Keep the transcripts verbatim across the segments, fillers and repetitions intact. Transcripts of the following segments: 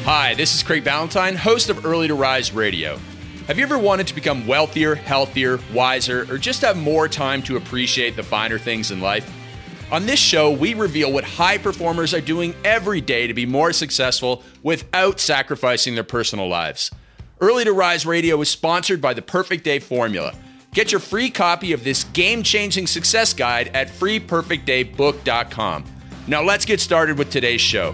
Hi, this is Craig Ballantyne, host of Early to Rise Radio. Have you ever wanted to become wealthier, healthier, wiser, or just have more time to appreciate the finer things in life? On this show, we reveal what high performers are doing every day to be more successful without sacrificing their personal lives. Early to Rise Radio is sponsored by the Perfect Day Formula. Get your free copy of this game-changing success guide at free perfect day book dot com. Now let's get started with today's show.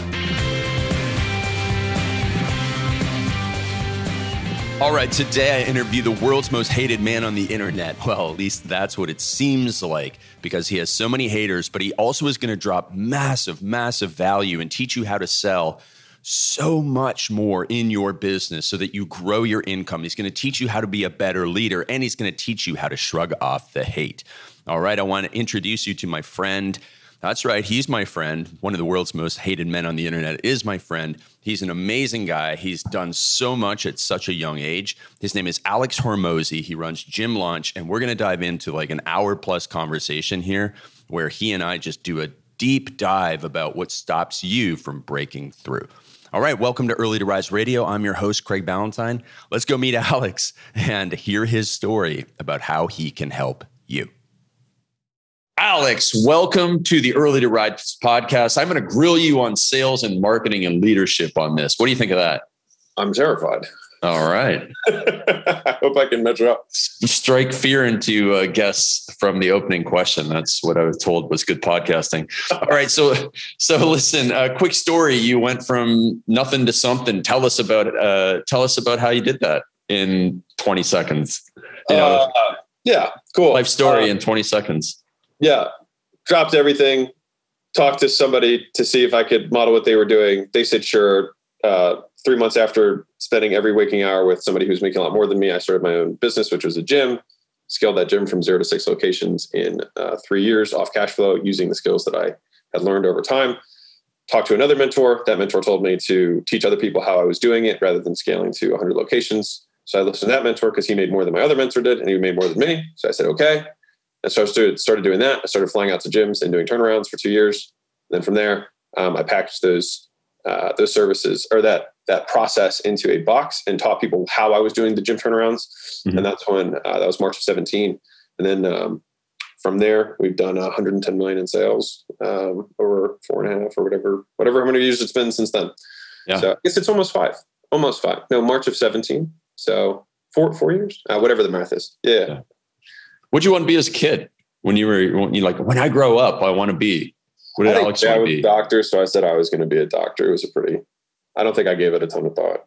All right, today I interview the world's most hated man on the internet. Well, at least that's what it seems like, because he has so many haters, but he also is going to drop massive, massive value and teach you how to sell so much more in your business so that you grow your income. He's going to teach you how to be a better leader, and he's going to teach you how to shrug off the hate. All right, I want to introduce you to my friend. That's right, he's my friend. One of the world's most hated men on the internet is my friend. He's an amazing guy. He's done so much at such a young age. His name is Alex Hormozi. He runs Gym Launch, and we're going to dive into like an hour plus conversation here where he and I just do a deep dive about what stops you from breaking through. All right, welcome to Early to Rise Radio. I'm your host, Craig Ballantyne. Let's go meet Alex and hear his story about how he can help you. Alex, welcome to the Early to Rise podcast. I'm going to grill you on sales and marketing and leadership on this. What do you think of that? I'm terrified. All right. I hope I can measure up. Strike fear into uh, guests from the opening question. That's what I was told was good podcasting. All right. So, so listen, a quick story. You went from nothing to something. Tell us about, uh, tell us about how you did that in twenty seconds. You know, uh, yeah, cool. Life story uh, in twenty seconds. Yeah. Dropped everything, talked to somebody to see if I could model what they were doing. They said, sure. Uh, three months after spending every waking hour with somebody who's making a lot more than me, I started my own business, which was a gym. Scaled that gym from zero to six locations in uh, three years off cash flow using the skills that I had learned over time. Talked to another mentor. That mentor told me to teach other people how I was doing it rather than scaling to one hundred locations. So I listened to that mentor because he made more than my other mentor did, and he made more than me. So I said, okay. And so I started, started doing that. I started flying out to gyms and doing turnarounds for two years. And then from there, um, I packaged those uh, those services or that that process into a box and taught people how I was doing the gym turnarounds. Mm-hmm. And that's when uh, that was March of seventeen. And then um, from there, we've done one hundred ten million in sales um, over four and a half or whatever whatever how many years it's been since then. Yeah. So I guess it's almost five, almost five. No, March of seventeen. So four four years, uh, whatever the math is. Yeah. yeah. What'd you want to be as a kid when you were when you like when I grow up, I want to be? What did I Alex think, want yeah, to be? I was a doctor, so I said I was going to be a doctor. It was a pretty. I don't think I gave it a ton of thought.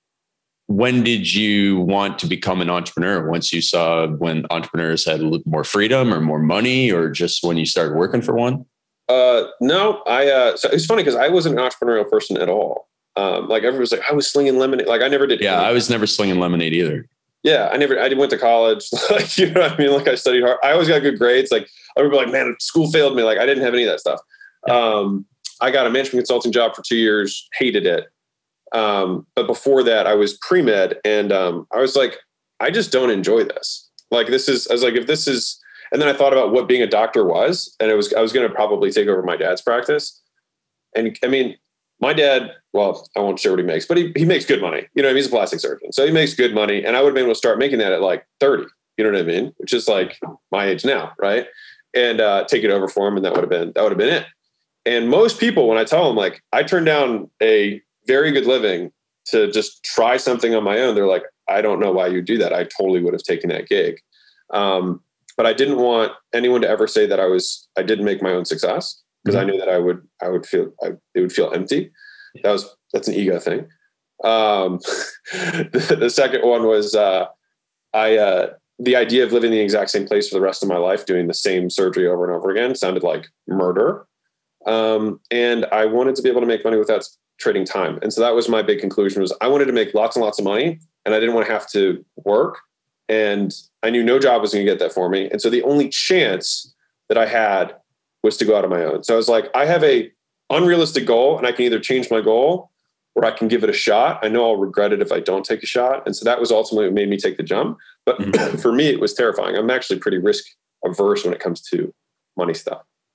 When did you want to become an entrepreneur? Once you saw when entrepreneurs had a little more freedom or more money, or just when you started working for one? Uh, no, I. Uh, so it's funny because I wasn't an entrepreneurial person at all. Um, like everyone was like, I was slinging lemonade. Like I never did. Yeah, anything. I was never slinging lemonade either. Yeah, I never, I went to college. Like, you know what I mean? Like I studied hard. I always got good grades. Like I remember like, man, school failed me. Like I didn't have any of that stuff. Um, I got a management consulting job for two years, hated it. Um, but before that I was pre-med and, um, I was like, I just don't enjoy this. Like, this is, I was like, if this is, and then I thought about what being a doctor was, and it was, I was going to probably take over my dad's practice. And I mean, my dad, well, I won't share what he makes, but he, he makes good money. You know, he's a plastic surgeon. So he makes good money. And I would have been able to start making that at like thirty, you know what I mean? Which is like my age now. Right. And, uh, take it over for him. And that would have been, that would have been it. And most people, when I tell them, like, I turned down a very good living to just try something on my own, they're like, I don't know why you do that. I totally would have taken that gig. Um, but I didn't want anyone to ever say that I was, I didn't make my own success. Because I knew that I would, I would feel, I, it would feel empty. That was, that's an ego thing. Um, the, the second one was, uh, I, uh, the idea of living in the exact same place for the rest of my life, doing the same surgery over and over again sounded like murder. Um, and I wanted to be able to make money without trading time. And so that was my big conclusion was I wanted to make lots and lots of money and I didn't want to have to work. And I knew no job was going to get that for me. And so the only chance that I had was to go out on my own. So I was like, I have a unrealistic goal and I can either change my goal or I can give it a shot. I know I'll regret it if I don't take a shot. And so that was ultimately what made me take the jump. But mm-hmm. for me, it was terrifying. I'm actually pretty risk averse when it comes to money stuff.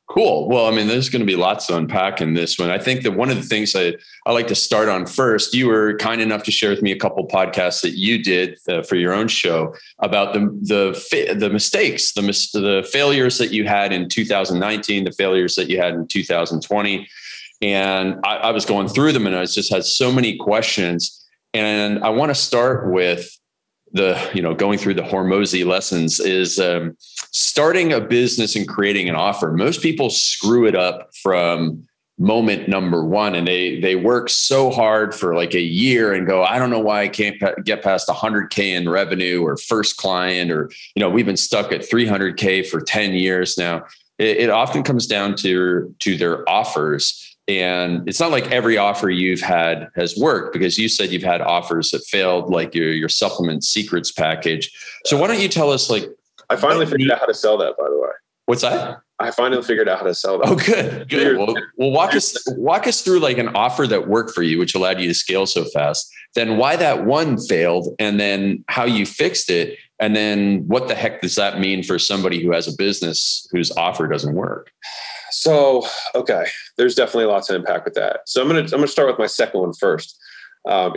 Cool. Well, I mean, there's going to be lots to unpack in this one. I think that one of the things I, I like to start on first, you were kind enough to share with me a couple podcasts that you did uh, for your own show about the the the mistakes, the mis- the failures that you had in two thousand nineteen, the failures that you had in two thousand twenty. And I, I was going through them and I just had so many questions. And I want to start with the, you know, going through the Hormozi lessons is um, starting a business and creating an offer. Most people screw it up from moment number one, and they they work so hard for like a year and go, I don't know why I can't pa- get past one hundred K in revenue or first client, or, you know, we've been stuck at three hundred K for ten years now. It, it often comes down to to their offers. And it's not like every offer you've had has worked, because you said you've had offers that failed, like your, your supplement secrets package. So why don't you tell us, like, I finally figured out how to sell that, by the way. What's that? I finally figured out how to sell that. Oh, good. Good. Well, well, walk us, walk us through like an offer that worked for you, which allowed you to scale so fast. Then why that one failed, and then how you fixed it. And then what the heck does that mean for somebody who has a business whose offer doesn't work? So, okay, there's definitely a lot to unpack with that. So I'm going to, I'm going to start with my second one first. Um,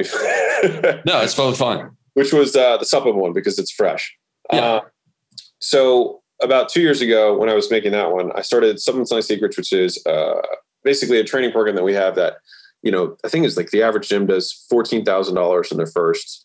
no, it's totally fine. Which was uh, the supplement one, because it's fresh. Yeah. Uh, so about two years ago, when I was making that one, I started Supplement Selling Secrets, which is uh, basically a training program that we have that, you know, I think it's like the average gym does fourteen thousand dollars in their first,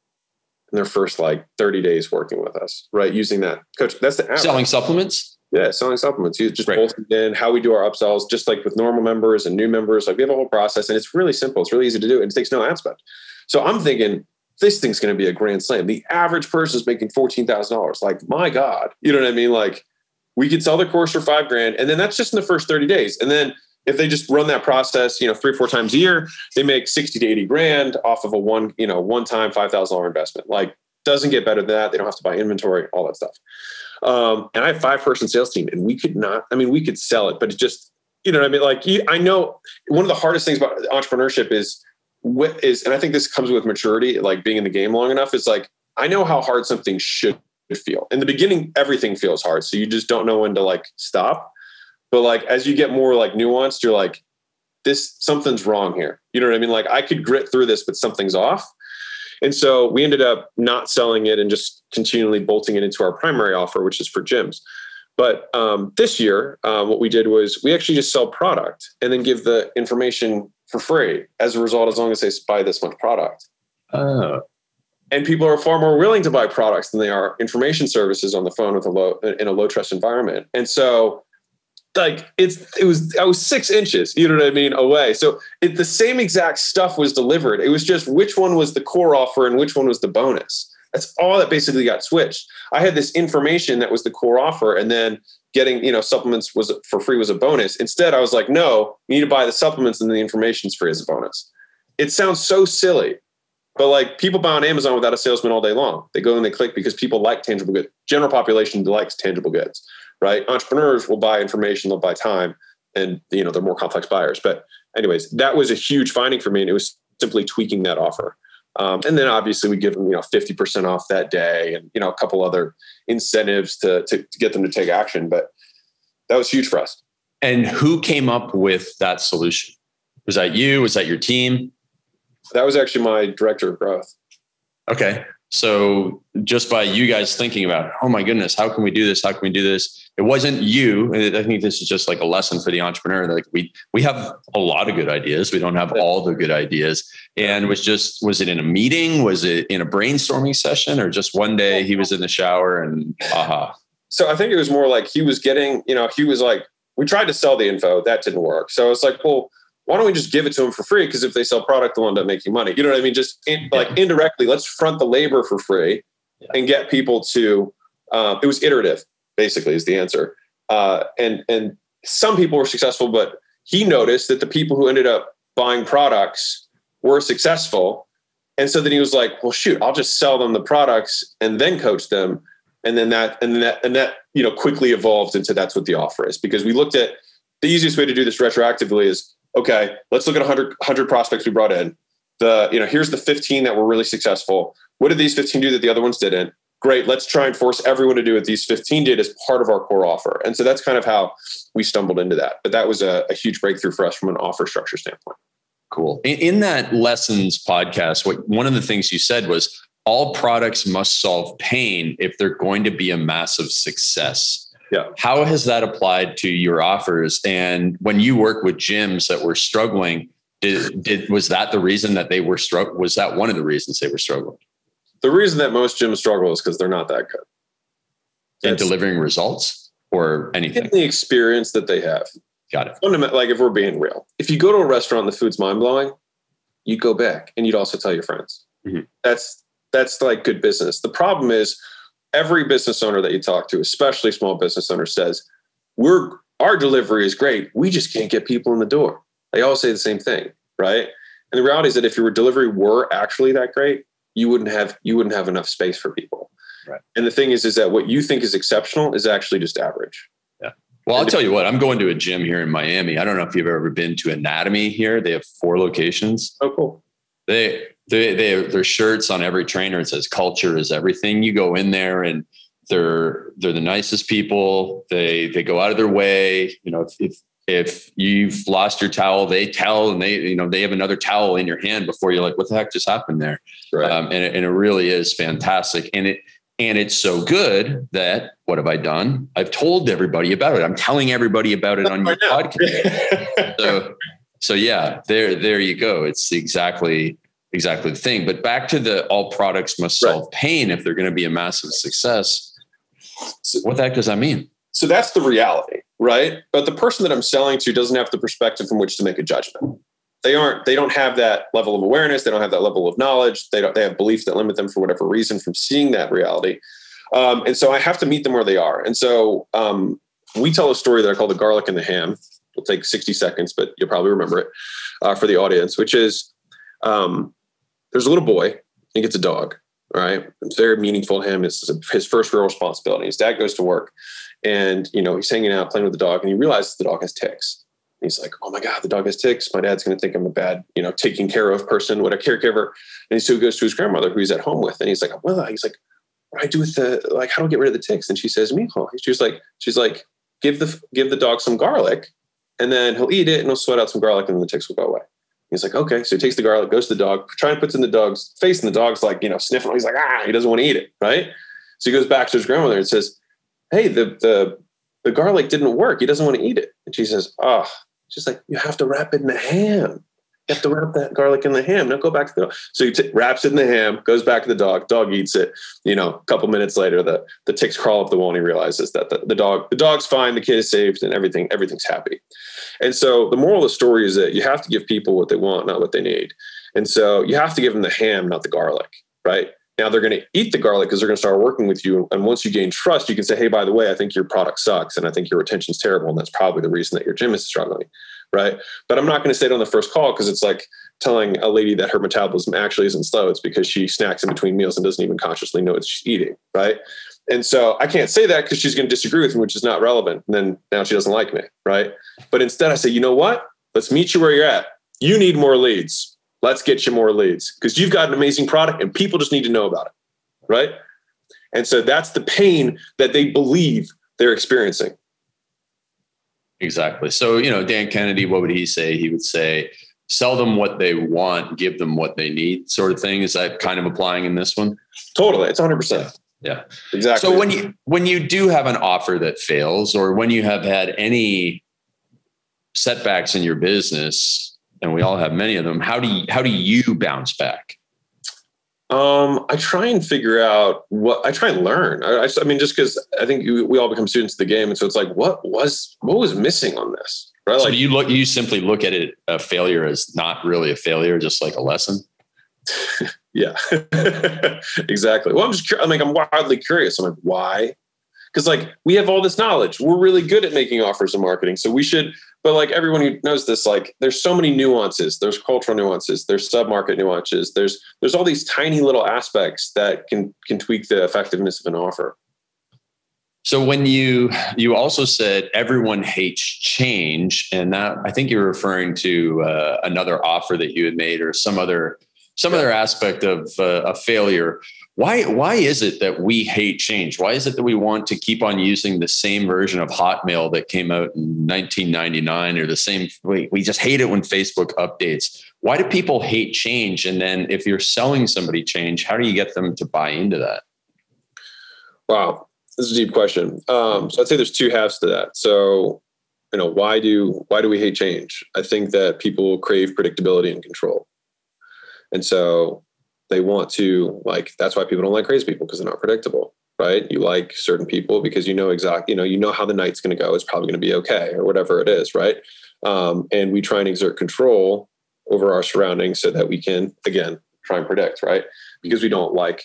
in their first like thirty days working with us, right? Using that coach. That's the average. Selling supplements. Yeah, selling supplements. You just right. bolted in how we do our upsells, just like with normal members and new members. Like we have a whole process, and it's really simple. It's really easy to do, and it takes no ad spend. So I'm thinking this thing's going to be a grand slam. The average person is making fourteen thousand dollars. Like, my God, you know what I mean? Like, we could sell the course for five grand, and then that's just in the first thirty days. And then if they just run that process, you know, three or four times a year, they make sixty to eighty grand off of a one, you know, one time five thousand dollars investment. Like, doesn't get better than that. They don't have to buy inventory, all that stuff. Um, and I have a five person sales team, and we could not, I mean, we could sell it, but it just, you know what I mean? Like, I know one of the hardest things about entrepreneurship is what is, and I think this comes with maturity, like being in the game long enough. It's like, I know how hard something should feel. In the beginning, everything feels hard. So you just don't know when to like stop. But like, as you get more like nuanced, you're like, this, something's wrong here. You know what I mean? Like, I could grit through this, but something's off. And so we ended up not selling it and just continually bolting it into our primary offer, which is for gyms. But um, this year, uh, what we did was we actually just sell product and then give the information for free as a result, as long as they buy this much product. Oh. And people are far more willing to buy products than they are information services on the phone with a low, in a low trust environment. And so like it's, it was, I was six inches, you know what I mean, away. So it, the same exact stuff was delivered. It was just which one was the core offer and which one was the bonus. That's all that basically got switched. I had this information that was the core offer, and then getting, you know, supplements was for free was a bonus. Instead, I was like, no, you need to buy the supplements and the information's free as a bonus. It sounds so silly, but like people buy on Amazon without a salesman all day long. They go and they click because people like tangible goods. General population likes tangible goods. Right? Entrepreneurs will buy information, they'll buy time, and, you know, they're more complex buyers. But anyways, that was a huge finding for me. And it was simply tweaking that offer. Um, and then obviously we give them, you know, fifty percent off that day and, you know, a couple other incentives to, to, to get them to take action. But that was huge for us. And who came up with that solution? Was that you? Was that your team? That was actually my director of growth. Okay. So just by you guys thinking about, oh my goodness, how can we do this? How can we do this? It wasn't you. I think this is just like a lesson for the entrepreneur. Like we, we have a lot of good ideas. We don't have all the good ideas. And it was just, was it in a meeting? Was it in a brainstorming session, or just one day he was in the shower and aha? So I think it was more like he was getting, you know, he was like, we tried to sell the info. That didn't work. So it's like, well, why don't we just give it to them for free? Because if they sell product, they'll end up making money. You know what I mean? Just in, like indirectly, let's front the labor for free yeah. and get people to, um, it was iterative, basically is the answer. Uh, and, and some people were successful, but he noticed that the people who ended up buying products were successful. And so then he was like, well, shoot, I'll just sell them the products and then coach them. And then that, and then that, and that, you know, quickly evolved into that's what the offer is, because we looked at the easiest way to do this retroactively is, okay, let's look at one hundred, one hundred prospects we brought in. The, you know, here's the fifteen that were really successful. What did these fifteen do that the other ones didn't? great, let's try and force everyone to do it. These fifteen did as part of our core offer. And so that's kind of how we stumbled into that. But that was a, a huge breakthrough for us from an offer structure standpoint. Cool. In, in that Lessons podcast, what one of the things you said was all products must solve pain if they're going to be a massive success. Yeah. How has that applied to your offers? And when you work with gyms that were struggling, did, did was that the reason that they were struggling? Was that one of the reasons they were struggling? The reason that most gyms struggle is because they're not that good. In That's delivering results or anything? in the experience that they have. Got it. Fundament, like if we're being real, if you go to a restaurant and the food's mind blowing, you'd go back and you'd also tell your friends. Mm-hmm. That's that's like good business. The problem is every business owner that you talk to, especially small business owners, says, we're our delivery is great. We just can't get people in the door. They all say the same thing, right? And the reality is that if your delivery were actually that great, you wouldn't have you wouldn't have enough space for people. Right. And the thing is, is that what you think is exceptional is actually just average. Yeah. Well, I'll tell you what, I'm going to a gym here in Miami. I don't know if you've ever been to Anatomy here. They have four locations. Oh, cool. They They, they, their shirts on every trainer, it says culture is everything. You go in there and they're, they're the nicest people. They, they go out of their way. You know, if, if, if you've lost your towel, they tell, and they, you know, they have another towel in your hand before you're like, what the heck just happened there? Right. Um, and, it, and it really is fantastic. And it, and it's so good that what have I done? I've told everybody about it. I'm telling everybody about it on your podcast. so, so yeah, there, there you go. It's exactly Exactly the thing. But back to the all products must solve right. pain if they're going to be a massive success. So what the heck does that mean? So that's the reality, right? But the person that I'm selling to doesn't have the perspective from which to make a judgment. They aren't, they don't have that level of awareness. They don't have that level of knowledge. They don't, they have beliefs that limit them for whatever reason from seeing that reality. Um, and so I have to meet them where they are. And so um, we tell a story that I call the garlic and the ham. It'll take sixty seconds, but you'll probably remember it uh, for the audience, which is, um, there's a little boy, he gets a dog, all right? It's very meaningful to him. It's his first real responsibility. His dad goes to work and, you know, he's hanging out playing with the dog and he realizes the dog has ticks. And he's like, oh my God, the dog has ticks. My dad's going to think I'm a bad, you know, taking care of person, what a caregiver. And so he goes to his grandmother who he's at home with. And he's like, well, he's like, what do I do with the, like, how do I get rid of the ticks? And she says, mijo. She's like, she's like, give the, give the dog some garlic and then he'll eat it and he'll sweat out some garlic and then the ticks will go away. He's like, okay. So he takes the garlic, goes to the dog, try and puts it in the dog's face, and the dog's like, you know, sniffing. He's like, ah, he doesn't want to eat it, right? So he goes back to his grandmother and says, hey, the the the garlic didn't work. He doesn't want to eat it. And she says, oh, she's like, you have to wrap it in the ham. You have to wrap that garlic in the ham. Now go back to the dog. So he t- wraps it in the ham, goes back to the dog. Dog eats it. You know, a couple minutes later, the the ticks crawl up the wall and he realizes that the, the dog the dog's fine, the kid is saved, and everything everything's happy. And so the moral of the story is that you have to give people what they want, not what they need. And so you have to give them the ham, not the garlic, right? Now they're going to eat the garlic because they're going to start working with you. And once you gain trust, you can say, hey, by the way, I think your product sucks. And I think your retention's terrible. And that's probably the reason that your gym is struggling, right? But I'm not going to say it on the first call because it's like telling a lady that her metabolism actually isn't slow. It's because she snacks in between meals and doesn't even consciously know what she's eating, right? And so I can't say that because she's going to disagree with me, which is not relevant. And then now she doesn't like me, right? But instead I say, you know what? Let's meet you where you're at. You need more leads. Let's get you more leads because you've got an amazing product and people just need to know about it, right? And so that's the pain that they believe they're experiencing. Exactly. So, you know, Dan Kennedy, what would he say? He would say, sell them what they want, give them what they need, sort of thing. Is that kind of applying in this one? Totally. It's one hundred percent. Yeah. Yeah, exactly. So when you when you do have an offer that fails, or when you have had any setbacks in your business, and we all have many of them, how do you, how do you bounce back? Um, I try and figure out what I try and learn. I, I, I mean, just because I think you, we all become students of the game, and so it's like, what was what was missing on this? Right? So like, do you look, you simply look at it a failure as not really a failure, just like a lesson. Yeah, exactly. Well, I'm just, I mean, I'm wildly curious. I'm like, why? Because like we have all this knowledge. We're really good at making offers and marketing. So we should, but like everyone who knows this, like there's so many nuances. There's cultural nuances. There's sub-market nuances. There's, there's all these tiny little aspects that can, can tweak the effectiveness of an offer. So when you, you also said everyone hates change, and that I think you're referring to uh, another offer that you had made or some other some other aspect of uh, a failure. Why, why is it that we hate change? Why is it that we want to keep on using the same version of Hotmail that came out in nineteen ninety-nine, or the same, we, we just hate it when Facebook updates? Why do people hate change? And then if you're selling somebody change, how do you get them to buy into that? Wow. This is a deep question. Um, so I'd say there's two halves to that. So, you know, why do, why do we hate change? I think that people crave predictability and control. And so they want to, like, that's why people don't like crazy people, because they're not predictable, right? You like certain people because you know exactly, you know, you know how the night's going to go. It's probably going to be okay, or whatever it is, right? Um, and we try and exert control over our surroundings so that we can, again, try and predict, right? Because we don't like,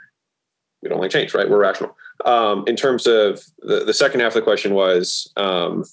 we don't like change, right? We're rational. Um, in terms of the, the second half of the question was, um,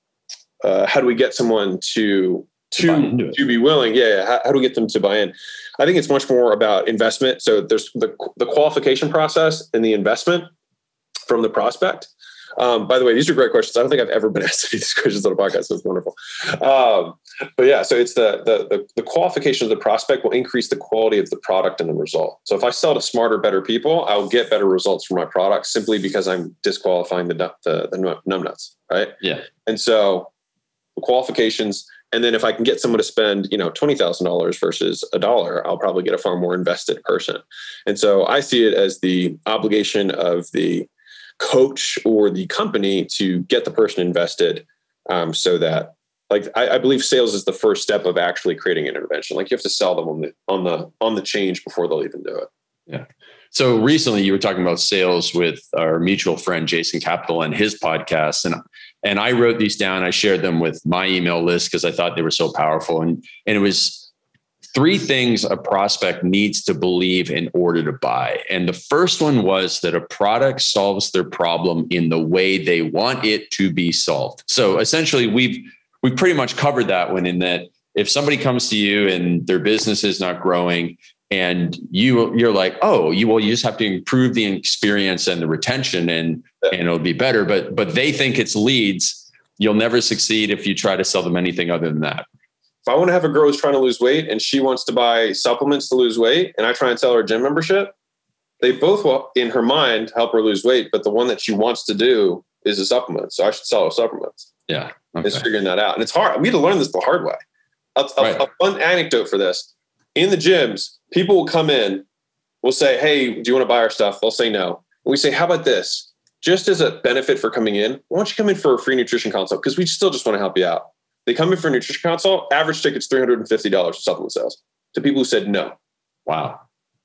uh, how do we get someone to to to be willing? Yeah. How, how do we get them to buy in? I think it's much more about investment. So there's the, the qualification process and the investment from the prospect. Um, by the way, these are great questions. I don't think I've ever been asked these questions on a podcast, so it's wonderful. Um, but yeah, so it's the, the the the qualification of the prospect will increase the quality of the product and the result. So if I sell to smarter, better people, I'll get better results for my product simply because I'm disqualifying the the, the numbnuts, right? Yeah. And so the qualifications, and then if I can get someone to spend, you know, twenty thousand dollars versus a dollar, I'll probably get a far more invested person. And so I see it as the obligation of the coach or the company to get the person invested, um, so that, like, I, I believe sales is the first step of actually creating an intervention. Like, you have to sell them on the on the on the change before they'll even do it. Yeah. So recently you were talking about sales with our mutual friend Jason Capital and his podcast, and and I wrote these down. I shared them with my email list because I thought they were so powerful, and and it was three things a prospect needs to believe in order to buy. And the first one was that a product solves their problem in the way they want it to be solved. So essentially, we've we've pretty much covered that one, in that if somebody comes to you and their business is not growing, and you you're like, oh, you well, you just have to improve the experience and the retention, and and it'll be better. But but they think it's leads. You'll never succeed if you try to sell them anything other than that. If I want to have a girl who's trying to lose weight and she wants to buy supplements to lose weight, and I try and sell her a gym membership, they both will, in her mind, help her lose weight. But the one that she wants to do is a supplement. So I should sell her supplements. Yeah. Okay. It's figuring that out. And it's hard. We had to learn this the hard way. A, a, right. a fun anecdote for this. In the gyms, people will come in, we'll say, hey, do you want to buy our stuff? They'll say no. And we say, how about this? Just as a benefit for coming in, why don't you come in for a free nutrition consult? Because we still just want to help you out. They come in for a nutrition consult, average ticket's three hundred fifty dollars for supplement sales, to people who said no. Wow.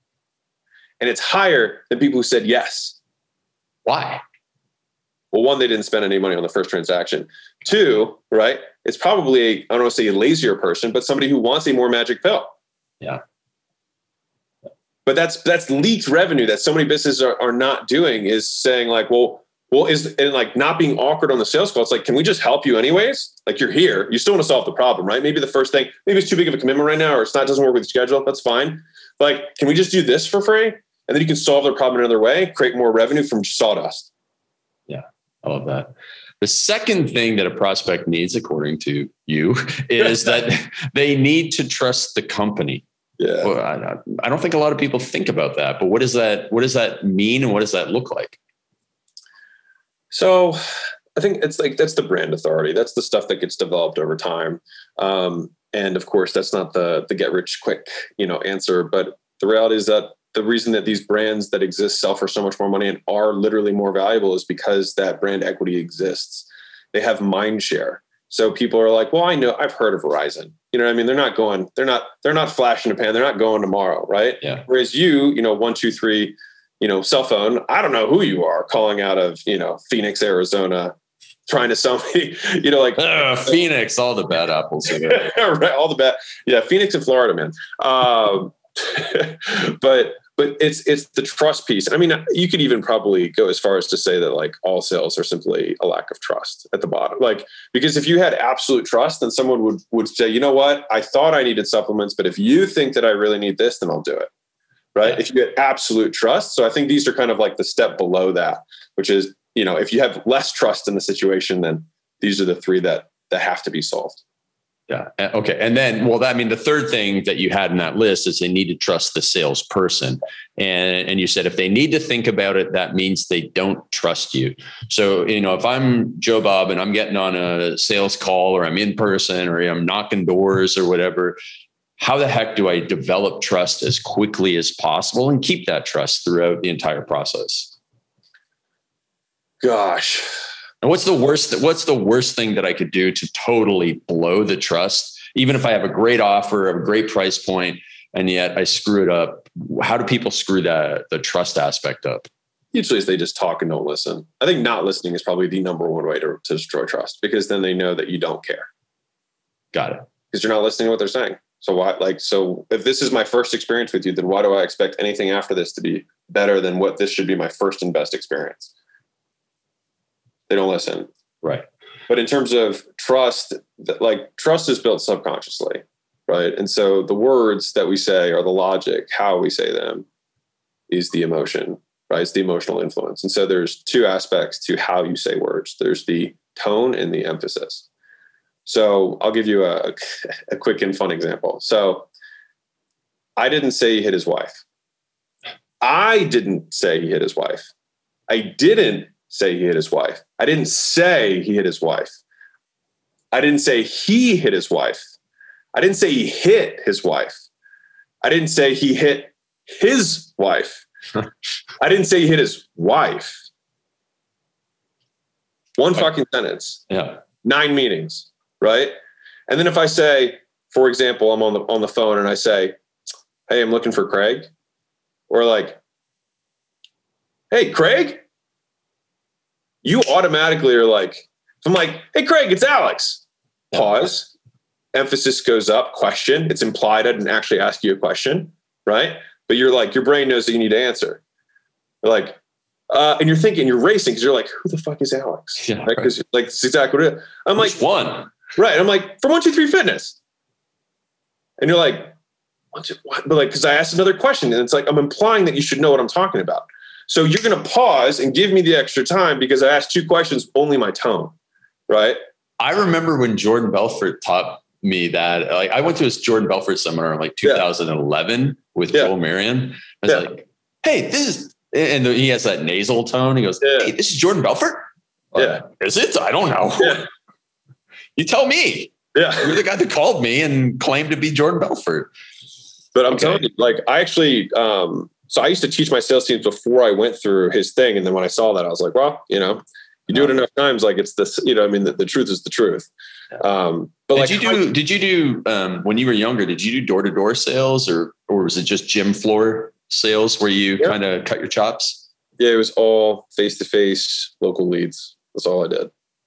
And it's higher than people who said yes. Why? Well, one, they didn't spend any money on the first transaction. Two, right, it's probably, a, I don't want to say a lazier person, but somebody who wants a more magic pill. Yeah. But that's that's leaked revenue that so many businesses are, are not doing, is saying like, well, well, is and like not being awkward on the sales call. It's like, can we just help you anyways? Like, you're here, you still want to solve the problem, right? Maybe the first thing, maybe it's too big of a commitment right now, or it's not, doesn't work with your schedule. That's fine. Like, can we just do this for free? And then you can solve their problem another way, create more revenue from sawdust. Yeah, I love that. The second thing that a prospect needs, according to you, is that they need to trust the company. Yeah. Well, I, I don't think a lot of people think about that, but what does that, what does that mean? And what does that look like? So I think it's like, that's the brand authority. That's the stuff that gets developed over time. Um, and of course, that's not the the get rich quick, you know, answer. But the reality is that the reason that these brands that exist sell for so much more money and are literally more valuable is because that brand equity exists. They have mind share. So people are like, well, I know, I've heard of Verizon. You know what I mean? They're not going, they're not, they're not flash in the pan. They're not going tomorrow. Right. Yeah. Whereas you, you know, one, two, three, you know, cell phone, I don't know who you are, calling out of, you know, Phoenix, Arizona, trying to sell me, you know, like uh, Phoenix, all the bad apples. Right, all the bad. Yeah. Phoenix and Florida, man. Um, but, but it's, it's the trust piece. I mean, you could even probably go as far as to say that like all sales are simply a lack of trust at the bottom. Like, because if you had absolute trust, then someone would, would say, you know what, I thought I needed supplements, but if you think that I really need this, then I'll do it. Right. If you get absolute trust. So I think these are kind of like the step below that, which is, you know, if you have less trust in the situation, then these are the three that, that have to be solved. Yeah. Okay. And then, well, that, I mean, the third thing that you had in that list is they need to trust the salesperson. And, and you said, if they need to think about it, that means they don't trust you. So, you know, if I'm Joe Bob and I'm getting on a sales call, or I'm in person, or I'm knocking doors or whatever, how the heck do I develop trust as quickly as possible and keep that trust throughout the entire process? Gosh. And what's the worst, what's the worst thing that I could do to totally blow the trust? Even if I have a great offer, a great price point, and yet I screw it up. How do people screw that, the trust aspect up? Usually they just talk and don't listen. I think not listening is probably the number one way to, to destroy trust, because then they know that you don't care. Got it. Because you're not listening to what they're saying. So why, like, so if this is my first experience with you, then why do I expect anything after this to be better than what this should be my first and best experience? They don't listen. Right. But in terms of trust, like trust is built subconsciously, right? And so the words that we say are the logic, how we say them is the emotion, right? It's the emotional influence. And so there's two aspects to how you say words. There's the tone and the emphasis. So I'll give you a, a quick and fun example. So I didn't say he hit his wife. I didn't say he hit his wife. I didn't say he hit his wife. I didn't say he hit his wife. I didn't say he hit his wife. I didn't say he hit his wife. I didn't say he hit his wife. I didn't say he hit his wife. One fucking sentence. Yeah. Nine meanings, right? And then if I say, for example, I'm on the on the phone and I say, hey, I'm looking for Craig. Or like, hey, Craig? You automatically are like, if I'm like, hey, Craig, it's Alex. Pause. Emphasis goes up. Question. It's implied I didn't actually ask you a question, right? But you're like, your brain knows that you need to answer. You're like, uh, and you're thinking, you're racing because you're like, who the fuck is Alex? Yeah, because right? Like, it's exactly what it is. I'm Which like, one? Right. I'm like, from one, two, three fitness. And you're like, what? What? But like, because I asked another question and it's like, I'm implying that you should know what I'm talking about. So you're going to pause and give me the extra time because I asked two questions, only my tone. Right. I remember when Jordan Belfort taught me that, like, I went to his Jordan Belfort seminar in like two thousand eleven yeah. with yeah. Joel Marion. I was yeah. like, hey, this is, and he has that nasal tone. He goes, yeah. hey, this is Jordan Belfort. Yeah. Like, is it? I don't know. Yeah. You tell me. Yeah. You're the guy that called me and claimed to be Jordan Belfort. But I'm okay. telling you, like, I actually, um, so I used to teach my sales teams before I went through his thing. And then when I saw that, I was like, well, you know, you do it enough times, like it's this, you know, I mean, the, the truth is the truth. Um, but did like, you do, did you do, um, when you were younger, did you do door-to-door sales or, or was it just gym floor sales where you yeah. kind of cut your chops? Yeah, it was all face-to-face local leads. That's all I did.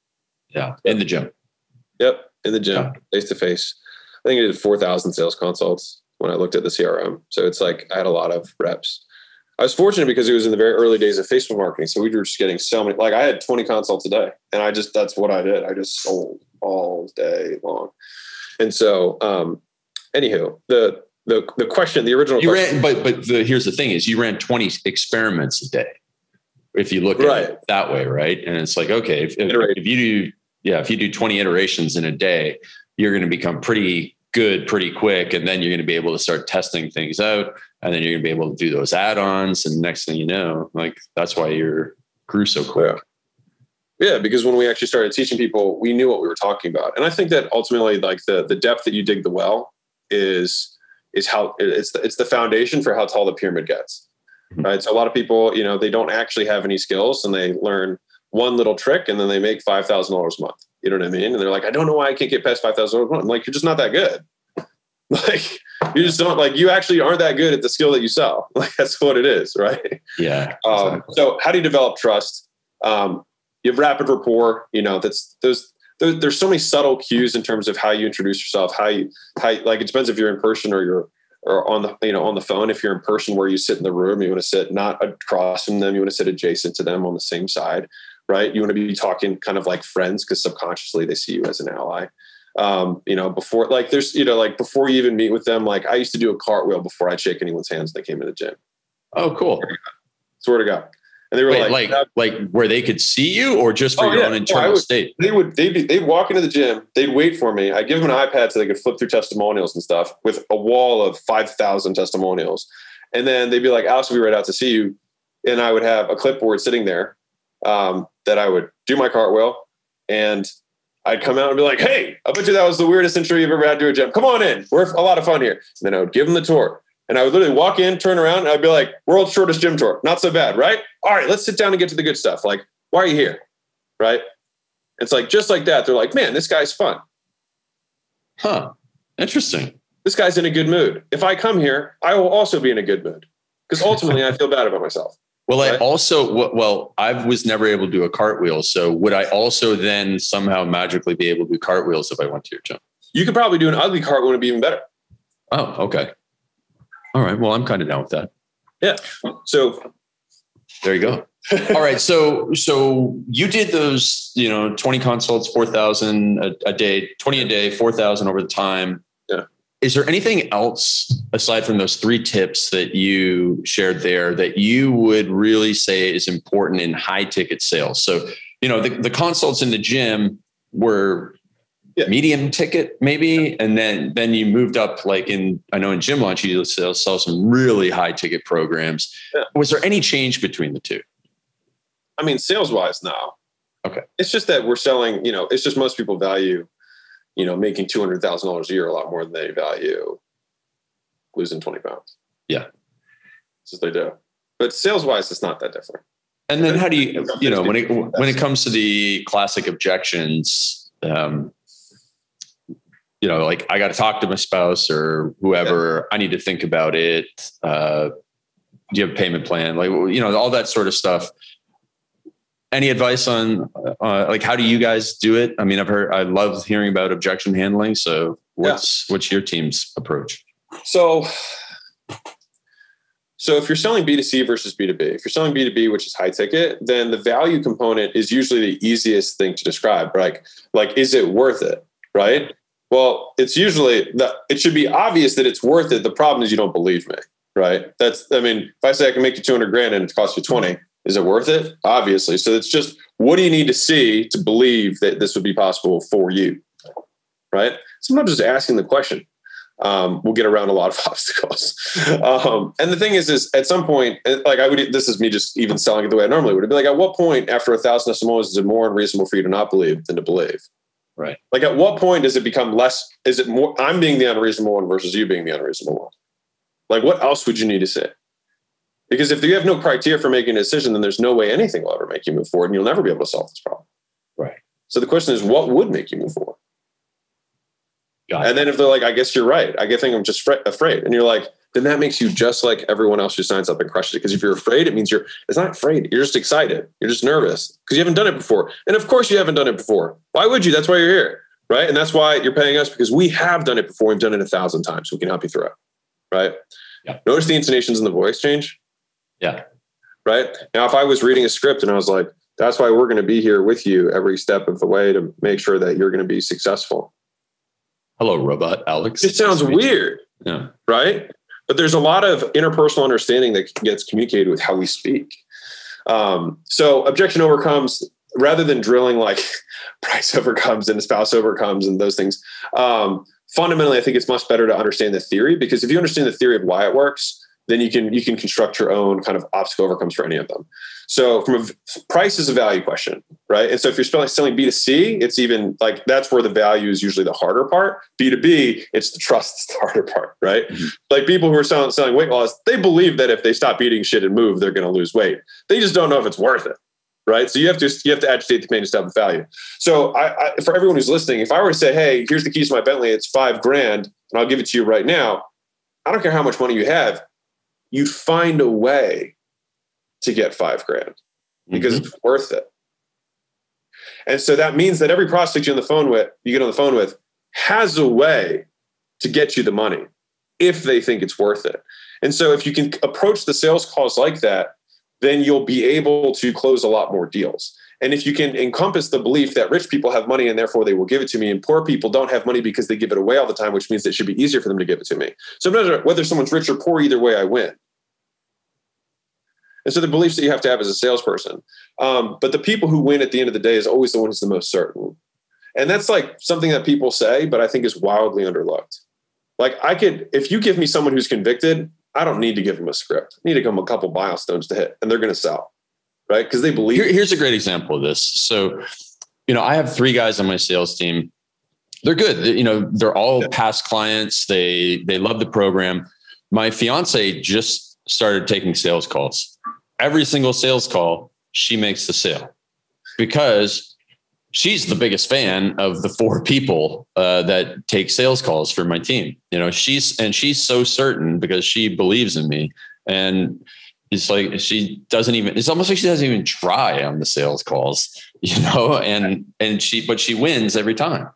Yeah. In the gym. Yep. In the gym, face-to-face. I think I did four thousand sales consults when I looked at the C R M. So it's like, I had a lot of reps. I was fortunate because it was in the very early days of Facebook marketing. So we were just getting so many, like I had twenty consults a day and I just, that's what I did. I just sold all day long. And so, um, anywho, the, the, the question, the original you question, ran, but, but the, here's the thing is you ran twenty experiments a day. If you look at right. it that way, right? And it's like, okay, if, if, if you do, yeah, if you do twenty iterations in a day, you're going to become pretty good pretty quick. And then you're going to be able to start testing things out. And then you're going to be able to do those add-ons. And next thing you know, like that's why you're grew so quick. Yeah. yeah. Because when we actually started teaching people, we knew what we were talking about. And I think that ultimately like the, the depth that you dig the well is, is how it's the, it's the foundation for how tall the pyramid gets. Mm-hmm. Right. So a lot of people, you know, they don't actually have any skills and they learn one little trick and then they make five thousand dollars a month. You know what I mean? And they're like, I don't know why I can't get past five thousand dollars a month. I'm like, you're just not that good. Like you just don't like, you actually aren't that good at the skill that you sell. Like that's what it is. Right. Yeah. Um, exactly. So how do you develop trust? Um, you have rapid rapport, you know, that's those, those, there's so many subtle cues in terms of how you introduce yourself, how you, how you, like, it depends if you're in person or you're, or on the, you know, on the phone. If you're in person where you sit in the room, you want to sit not across from them. You want to sit adjacent to them on the same side, right? You want to be talking kind of like friends because subconsciously they see you as an ally. Um, you know, before like there's, you know, like before you even meet with them, like I used to do a cartwheel before I'd shake anyone's hands when they came in the gym. Oh, cool. Swear to God. And they were Wait, like, like, like where they could see you, or just for oh, your yeah. own internal no, would, state? They would, they'd, be, they'd walk into the gym. They'd wait for me. I'd give them an iPad so they could flip through testimonials and stuff with a wall of five thousand testimonials. And then they'd be like, Alex will be right out to see you. And I would have a clipboard sitting there um, that I would do my cartwheel, and I'd come out and be like, hey, I bet you that was the weirdest intro you've ever had to a gym. Come on in. We're a lot of fun here. And then I would give them the tour. And I would literally walk in, turn around, and I'd be like, world's shortest gym tour. Not so bad, right? All right, let's sit down and get to the good stuff. Like, why are you here? Right? It's like, just like that. They're like, man, this guy's fun. Huh. Interesting. This guy's in a good mood. If I come here, I will also be in a good mood. Because ultimately, I feel bad about myself. Well, right? I also, well, I was never able to do a cartwheel. So would I also then somehow magically be able to do cartwheels if I went to your gym? You could probably do an ugly cartwheel and it'd be even better. Oh, okay. All right. Well, I'm kind of down with that. Yeah. So there you go. All right. So, so you did those, you know, twenty consults, four thousand a, a day, twenty a day, four thousand over the time. Yeah. Is there anything else aside from those three tips that you shared there that you would really say is important in high ticket sales? So, you know, the, the consults in the gym were yeah. medium ticket maybe. And then, then you moved up like in, I know in Gym Launch, you sell, sell some really high ticket programs. Yeah. Was there any change between the two? I mean, sales wise, no. Okay. It's just that we're selling, you know, it's just most people value, you know, making two hundred thousand dollars a year a lot more than they value losing twenty pounds. Yeah. That's what they do. But sales wise, it's not that different. And then how do you, you know, when it, when it comes to the classic objections, um, you know, like I got to talk to my spouse or whoever, yeah. I need to think about it. Uh, do you have a payment plan? Like, you know, all that sort of stuff. Any advice on uh, like, how do you guys do it? I mean, I've heard, I love hearing about objection handling. So what's, yeah. what's your team's approach? So, so if you're selling B two C versus B two B, if you're selling B two B, which is high ticket, then the value component is usually the easiest thing to describe. Right? Like, is it worth it? Right? Well, it's usually that it should be obvious that it's worth it. The problem is you don't believe me. Right? That's, I mean, if I say I can make you two hundred grand and it costs you twenty, is it worth it? Obviously. So it's just, what do you need to see to believe that this would be possible for you? Right? Sometimes just asking the question um, will get around a lot of obstacles. um, and the thing is, is at some point, like I would, this is me just even selling it the way I normally would. It'd be like, at what point after a thousand testimonials is it more unreasonable for you to not believe than to believe? Right. Like at what point does it become less, is it more, I'm being the unreasonable one versus you being the unreasonable one? Like what else would you need to say? Because if you have no criteria for making a decision, then there's no way anything will ever make you move forward and you'll never be able to solve this problem. Right. So the question is, what would make you move forward? Got and it. then if they're like, I guess you're right. I think I'm just fr- afraid. And you're like, then that makes you just like everyone else who signs up and crushes it. Because if you're afraid, it means you're, it's not afraid. You're just excited. You're just nervous because you haven't done it before. And of course you haven't done it before. Why would you? That's why you're here. Right. And that's why you're paying us, because we have done it before. We've done it a thousand times. So we can help you through it. Right. Yeah. Notice the intonations in the voice change. Yeah. Right. Now, if I was reading a script and I was like, that's why we're going to be here with you every step of the way to make sure that you're going to be successful. Hello, robot Alex. It sounds weird. Yeah. Right. But there's a lot of interpersonal understanding that gets communicated with how we speak. Um, so objection overcomes, rather than drilling like price overcomes and spouse overcomes and those things. Um, fundamentally, I think it's much better to understand the theory, because if you understand the theory of why it works, then you can you can construct your own kind of obstacle overcomes for any of them. So from a price is a value question, right? And so if you're selling B two C, it's even like that's where the value is usually the harder part. B two B, it's the trust that's the harder part, right? Mm-hmm. Like people who are selling, selling weight loss, they believe that if they stop eating shit and move, they're going to lose weight. They just don't know if it's worth it, right? So you have to you have to agitate the pain to establish value. So I, I, for everyone who's listening, if I were to say, hey, here's the keys to my Bentley, it's five grand, and I'll give it to you right now. I don't care how much money you have. You find a way to get five grand because mm-hmm. it's worth it. And so that means that every prospect you on the phone with, you get on the phone with, has a way to get you the money if they think it's worth it. And so if you can approach the sales calls like that, then you'll be able to close a lot more deals. And if you can encompass the belief that rich people have money and therefore they will give it to me, and poor people don't have money because they give it away all the time, which means it should be easier for them to give it to me. So no matter whether someone's rich or poor, either way I win. And so the beliefs that you have to have as a salesperson. Um, but the people who win at the end of the day is always the one who's the most certain. And that's like something that people say, but I think is wildly underlooked. Like I could, if you give me someone who's convicted, I don't need to give them a script. I need to give them a couple milestones to hit, and they're going to sell, right? Because they believe. Here, here's a great example of this. So, you know, I have three guys on my sales team. They're good. You know, they're all past clients. They they love the program. My fiance just started taking sales calls. Every single sales call, she makes the sale because she's the biggest fan of the four people uh, that take sales calls for my team. You know, she's, and she's so certain because she believes in me. And it's like, she doesn't even, it's almost like she doesn't even try on the sales calls, you know, and, and she, but she wins every time.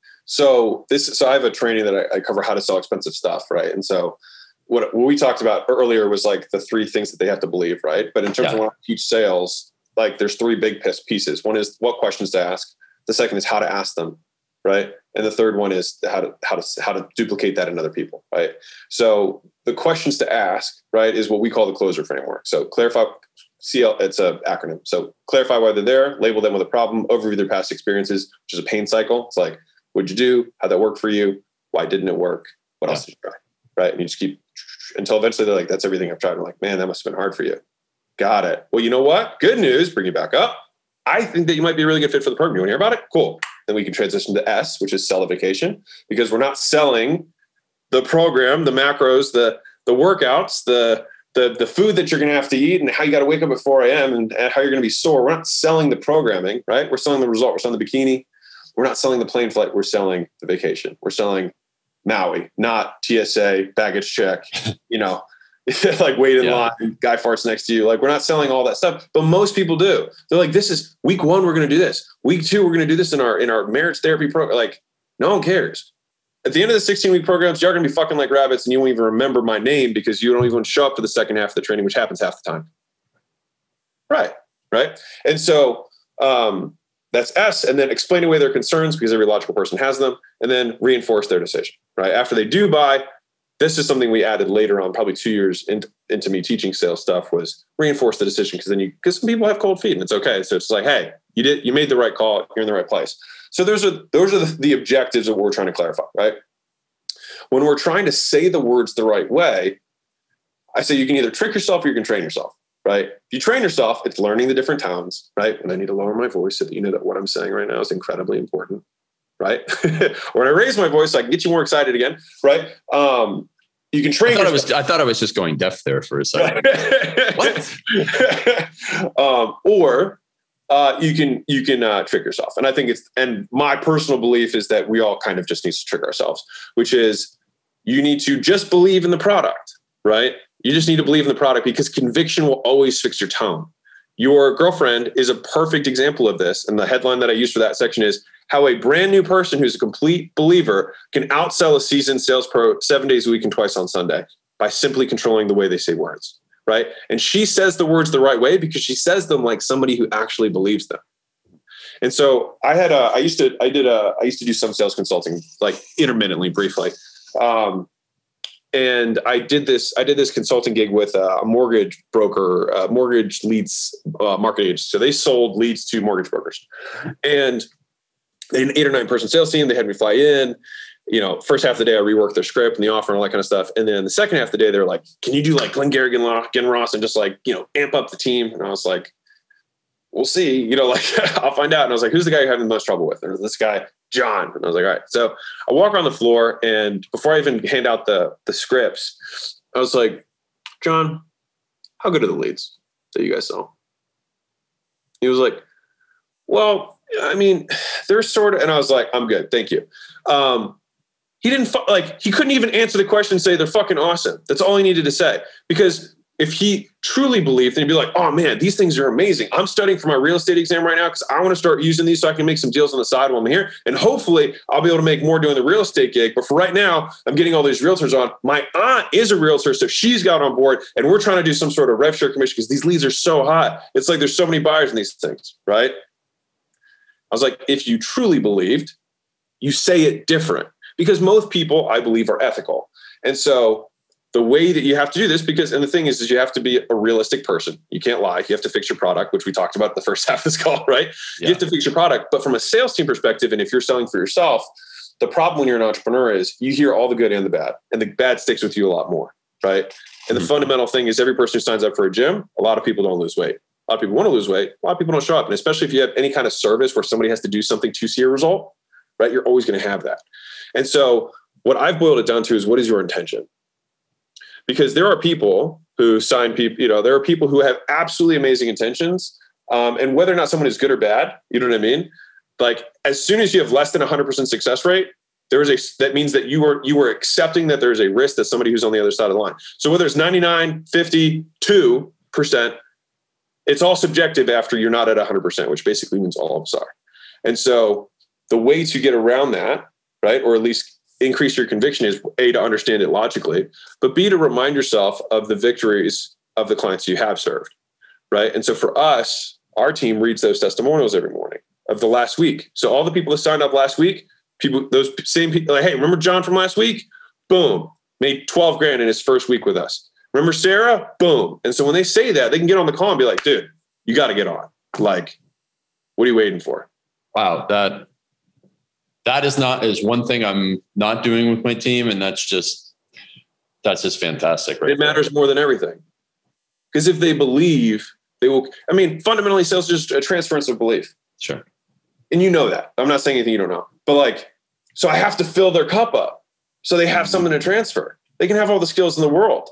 So this, so I have a training that I, I cover how to sell expensive stuff. Right. And so what, what we talked about earlier was like the three things that they have to believe. Right. But in terms yeah. of when I teach sales, like there's three big pieces. One is what questions to ask. The second is how to ask them, right? And the third one is how to how to how to duplicate that in other people, right? So the questions to ask, right, is what we call the closer framework. So clarify, C L, it's an acronym. So clarify why they're there, label them with a problem, overview their past experiences, which is a pain cycle. It's like, what'd you do? How'd that work for you? Why didn't it work? What yeah. else did you try? Right? And you just keep until eventually they're like, that's everything I've tried. I'm like, man, that must have been hard for you. Got it. Well, you know what? Good news. Bring you back up. I think that you might be a really good fit for the program. You want to hear about it? Cool. Then we can transition to S, which is sell-ification, because we're not selling the program, the macros, the the workouts, the the the food that you're going to have to eat and how you got to wake up at four a.m. and how you're going to be sore. We're not selling the programming, right? We're selling the result. We're selling the bikini. We're not selling the plane flight. We're selling the vacation. We're selling Maui, not T S A, baggage check, you know, like wait in yeah. line, guy farts next to you. Like we're not selling all that stuff, but most people do. They're like, this is week one. We're going to do this. Week two, we're going to do this in our, in our marriage therapy program. Like no one cares. At the end of the sixteen week programs, you're going to be fucking like rabbits and you won't even remember my name because you don't even show up for the second half of the training, which happens half the time. Right. Right. And so, um, that's S, and then explain away their concerns because every logical person has them, and then reinforce their decision, right? After they do buy, this is something we added later on, probably two years in, into me teaching sales stuff, was reinforce the decision because then you, because some people have cold feet and it's okay. So it's like, hey, you did, you made the right call. You're in the right place. So those are, those are the, the objectives of what we're trying to clarify, right? When we're trying to say the words the right way, I say you can either trick yourself or you can train yourself. Right? If you train yourself, it's learning the different tones, right? And I need to lower my voice so that you know that what I'm saying right now is incredibly important, right? When I raise my voice, I can get you more excited again, right? Um, you can train. I thought, I was, I thought I was just going deaf there for a second. What? um, or uh, you can you can uh, trick yourself, and I think it's. And my personal belief is that we all kind of just need to trick ourselves, which is you need to just believe in the product, right? You just need to believe in the product because conviction will always fix your tone. Your girlfriend is a perfect example of this. And the headline that I use for that section is how a brand new person who's a complete believer can outsell a seasoned sales pro seven days a week and twice on Sunday by simply controlling the way they say words, right? And she says the words the right way because she says them like somebody who actually believes them. And so I had a, I used to, I did a, I used to do some sales consulting, like intermittently, briefly. Um, And I did this. I did this consulting gig with a mortgage broker, uh, mortgage leads uh, market agents. So they sold leads to mortgage brokers, and an eight or nine person sales team. They had me fly in. You know, first half of the day I reworked their script and the offer and all that kind of stuff. And then the second half of the day they're like, "Can you do like Glengarry Glen Ross and just like you know amp up the team?" And I was like, "We'll see." You know, like I'll find out. And I was like, "Who's the guy you're having the most trouble with?" And this guy, John. And I was like, all right. So I walk around the floor, and before I even hand out the, the scripts, I was like, John, how good are the leads that you guys sell? He was like, well, I mean, they're sort of, and I was like, I'm good. Thank you. Um, he didn't fu- like, he couldn't even answer the question and say they're fucking awesome. That's all he needed to say. Because if he truly believed, then he'd be like, oh man, these things are amazing. I'm studying for my real estate exam right now because I want to start using these so I can make some deals on the side while I'm here. And hopefully I'll be able to make more doing the real estate gig. But for right now, I'm getting all these realtors on. My aunt is a realtor, so she's got on board, and we're trying to do some sort of rev share commission because these leads are so hot. It's like there's so many buyers in these things, right? I was like, if you truly believed, you say it different because most people, I believe, are ethical. And so the way that you have to do this, because, and the thing is, is you have to be a realistic person. You can't lie. You have to fix your product, which we talked about in the first half of this call, right? Yeah. You have to fix your product. But from a sales team perspective, and if you're selling for yourself, the problem when you're an entrepreneur is you hear all the good and the bad, and the bad sticks with you a lot more, right? And the mm-hmm. fundamental thing is every person who signs up for a gym, a lot of people don't lose weight. A lot of people want to lose weight. A lot of people don't show up. And especially if you have any kind of service where somebody has to do something to see a result, right? You're always going to have that. And so what I've boiled it down to is, what is your intention? Because there are people who sign people, you know, there are people who have absolutely amazing intentions. Um, and whether or not someone is good or bad, you know what I mean? Like, as soon as you have less than a hundred percent success rate, there is a, that means that you are, you are accepting that there's a risk that somebody who's on the other side of the line. So whether it's ninety-nine, fifty, two percent, it's all subjective after you're not at a hundred percent, which basically means all of us are. And so the way to get around that, right, or at least increase your conviction, is A, to understand it logically, but B, to remind yourself of the victories of the clients you have served, right? And so for us, our team reads those testimonials every morning of the last week. So all the people that signed up last week, people, those same people, like, hey, remember John from last week? Boom, made twelve grand in his first week with us. Remember Sarah? Boom. And so when they say that, they can get on the call and be like, dude, you got to get on. Like, what are you waiting for? Wow, that that is not is one thing I'm not doing with my team, and that's just that's just fantastic. Right, it matters more than everything, because if they believe, they will. I mean, fundamentally, sales is just a transference of belief. Sure, and you know that. I'm not saying anything you don't know, but like, so I have to fill their cup up, so they have something to transfer. They can have all the skills in the world.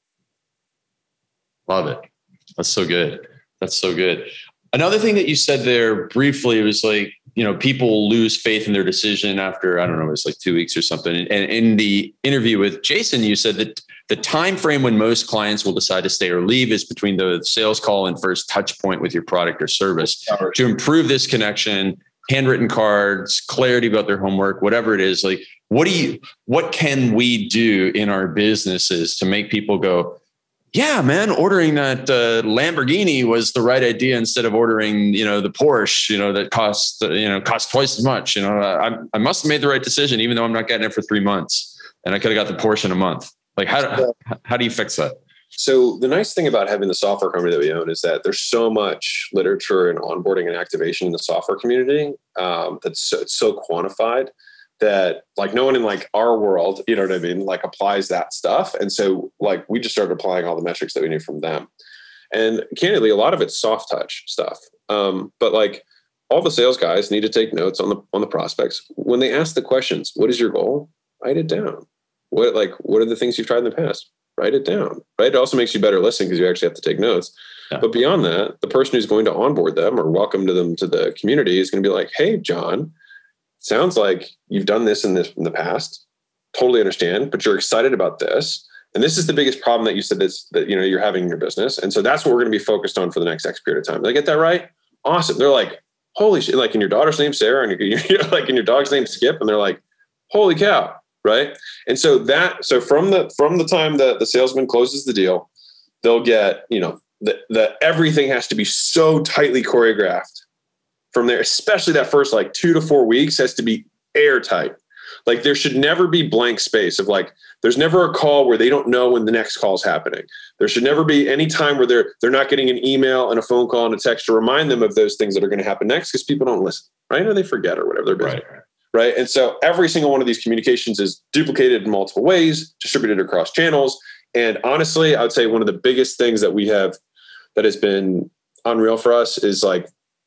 Love it. That's so good. That's so good. Another thing that you said there briefly was like, you know, people lose faith in their decision after, I don't know, it was like two weeks or something. And in the interview with Jason, you said that the time frame when most clients will decide to stay or leave is between the sales call and first touch point with your product or service. To improve this connection, handwritten cards, clarity about their homework, whatever it is, like, what do you, what can we do in our businesses to make people go, yeah, man, ordering that uh, Lamborghini was the right idea instead of ordering, you know, the Porsche, you know, that cost, uh, you know, cost twice as much. You know, I, I must have made the right decision, even though I'm not getting it for three months and I could have got the Porsche in a month. Like, how do, how do you fix that? So the nice thing about having the software company that we own is that there's so much literature and onboarding and activation in the software community um, that's so, it's so quantified that like no one in like our world, you know what I mean, like applies that stuff. And so like we just started applying all the metrics that we knew from them. And candidly, a lot of it's soft touch stuff. Um, but like all the sales guys need to take notes on the on the prospects. When they ask the questions, what is your goal? Write it down. What like what are the things you've tried in the past? Write it down. Right. It also makes you better listening because you actually have to take notes. Yeah. But beyond that, the person who's going to onboard them or welcome to them to the community is going to be like, hey, John, sounds like you've done this in this in the past. Totally understand, but you're excited about this. And this is the biggest problem that you said this, that, you know, you're having in your business. And so that's what we're going to be focused on for the next X period of time. Did I get that right? Awesome. They're like, holy shit. Like, in your daughter's name, Sarah, and you're, you're like in your dog's name, Skip. And they're like, holy cow. Right. And so that, so from the, from the time that the salesman closes the deal, they'll get, you know, the, the, everything has to be so tightly choreographed from there, especially that first like two to four weeks has to be airtight. Like, there should never be blank space of like, there's never a call where they don't know when the next call is happening. There should never be any time where they're, they're not getting an email and a phone call and a text to remind them of those things that are going to happen next, because people don't listen, right? Or they forget or whatever they're busy. Right. Right. And so every single one of these communications is duplicated in multiple ways, distributed across channels. And honestly, I would say one of the biggest things that we have that has been unreal for us is like,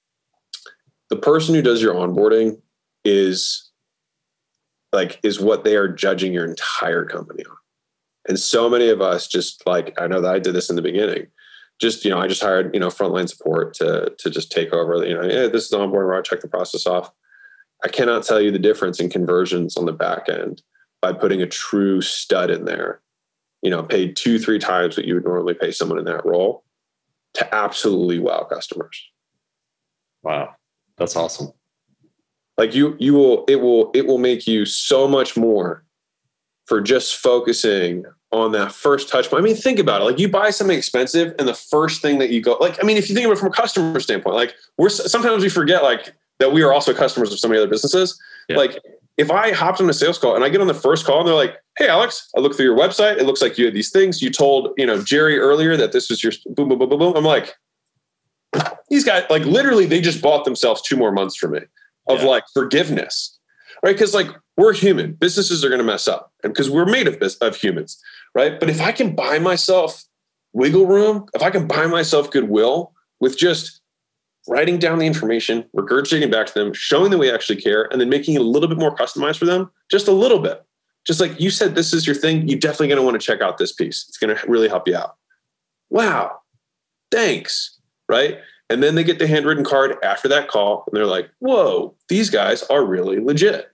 the person who does your onboarding is like, is what they are judging your entire company on. And so many of us just like, I know that I did this in the beginning, just, you know, I just hired, you know, frontline support to, to just take over, you know, yeah, this is onboarding where I check the process off. I cannot tell you the difference in conversions on the back end by putting a true stud in there, you know, paid two, three times what you would normally pay someone in that role to absolutely wow customers. Wow. That's awesome. Like you, you will, it will, it will make you so much more for just focusing on that first touch point. I mean, think about it. Like, you buy something expensive and the first thing that you go, like, I mean, if you think of it from a customer standpoint, like we're, sometimes we forget like that we are also customers of so many other businesses. Yeah. Like if I hopped on a sales call and I get on the first call and they're like, hey, Alex, I look through your website. It looks like you had these things. You told, you know, Jerry earlier that this was your boom, boom, boom, boom, boom. I'm like, these guys, like literally, they just bought themselves two more months from me of yeah. like forgiveness, right? Because like we're human. Businesses are going to mess up and because we're made of, of humans, right? But if I can buy myself wiggle room, if I can buy myself goodwill with just writing down the information, regurgitating back to them, showing that we actually care, and then making it a little bit more customized for them, just a little bit. Just like you said, this is your thing. You're definitely going to want to check out this piece. It's going to really help you out. Wow. Thanks. Right. And then they get the handwritten card after that call and they're like, whoa, these guys are really legit.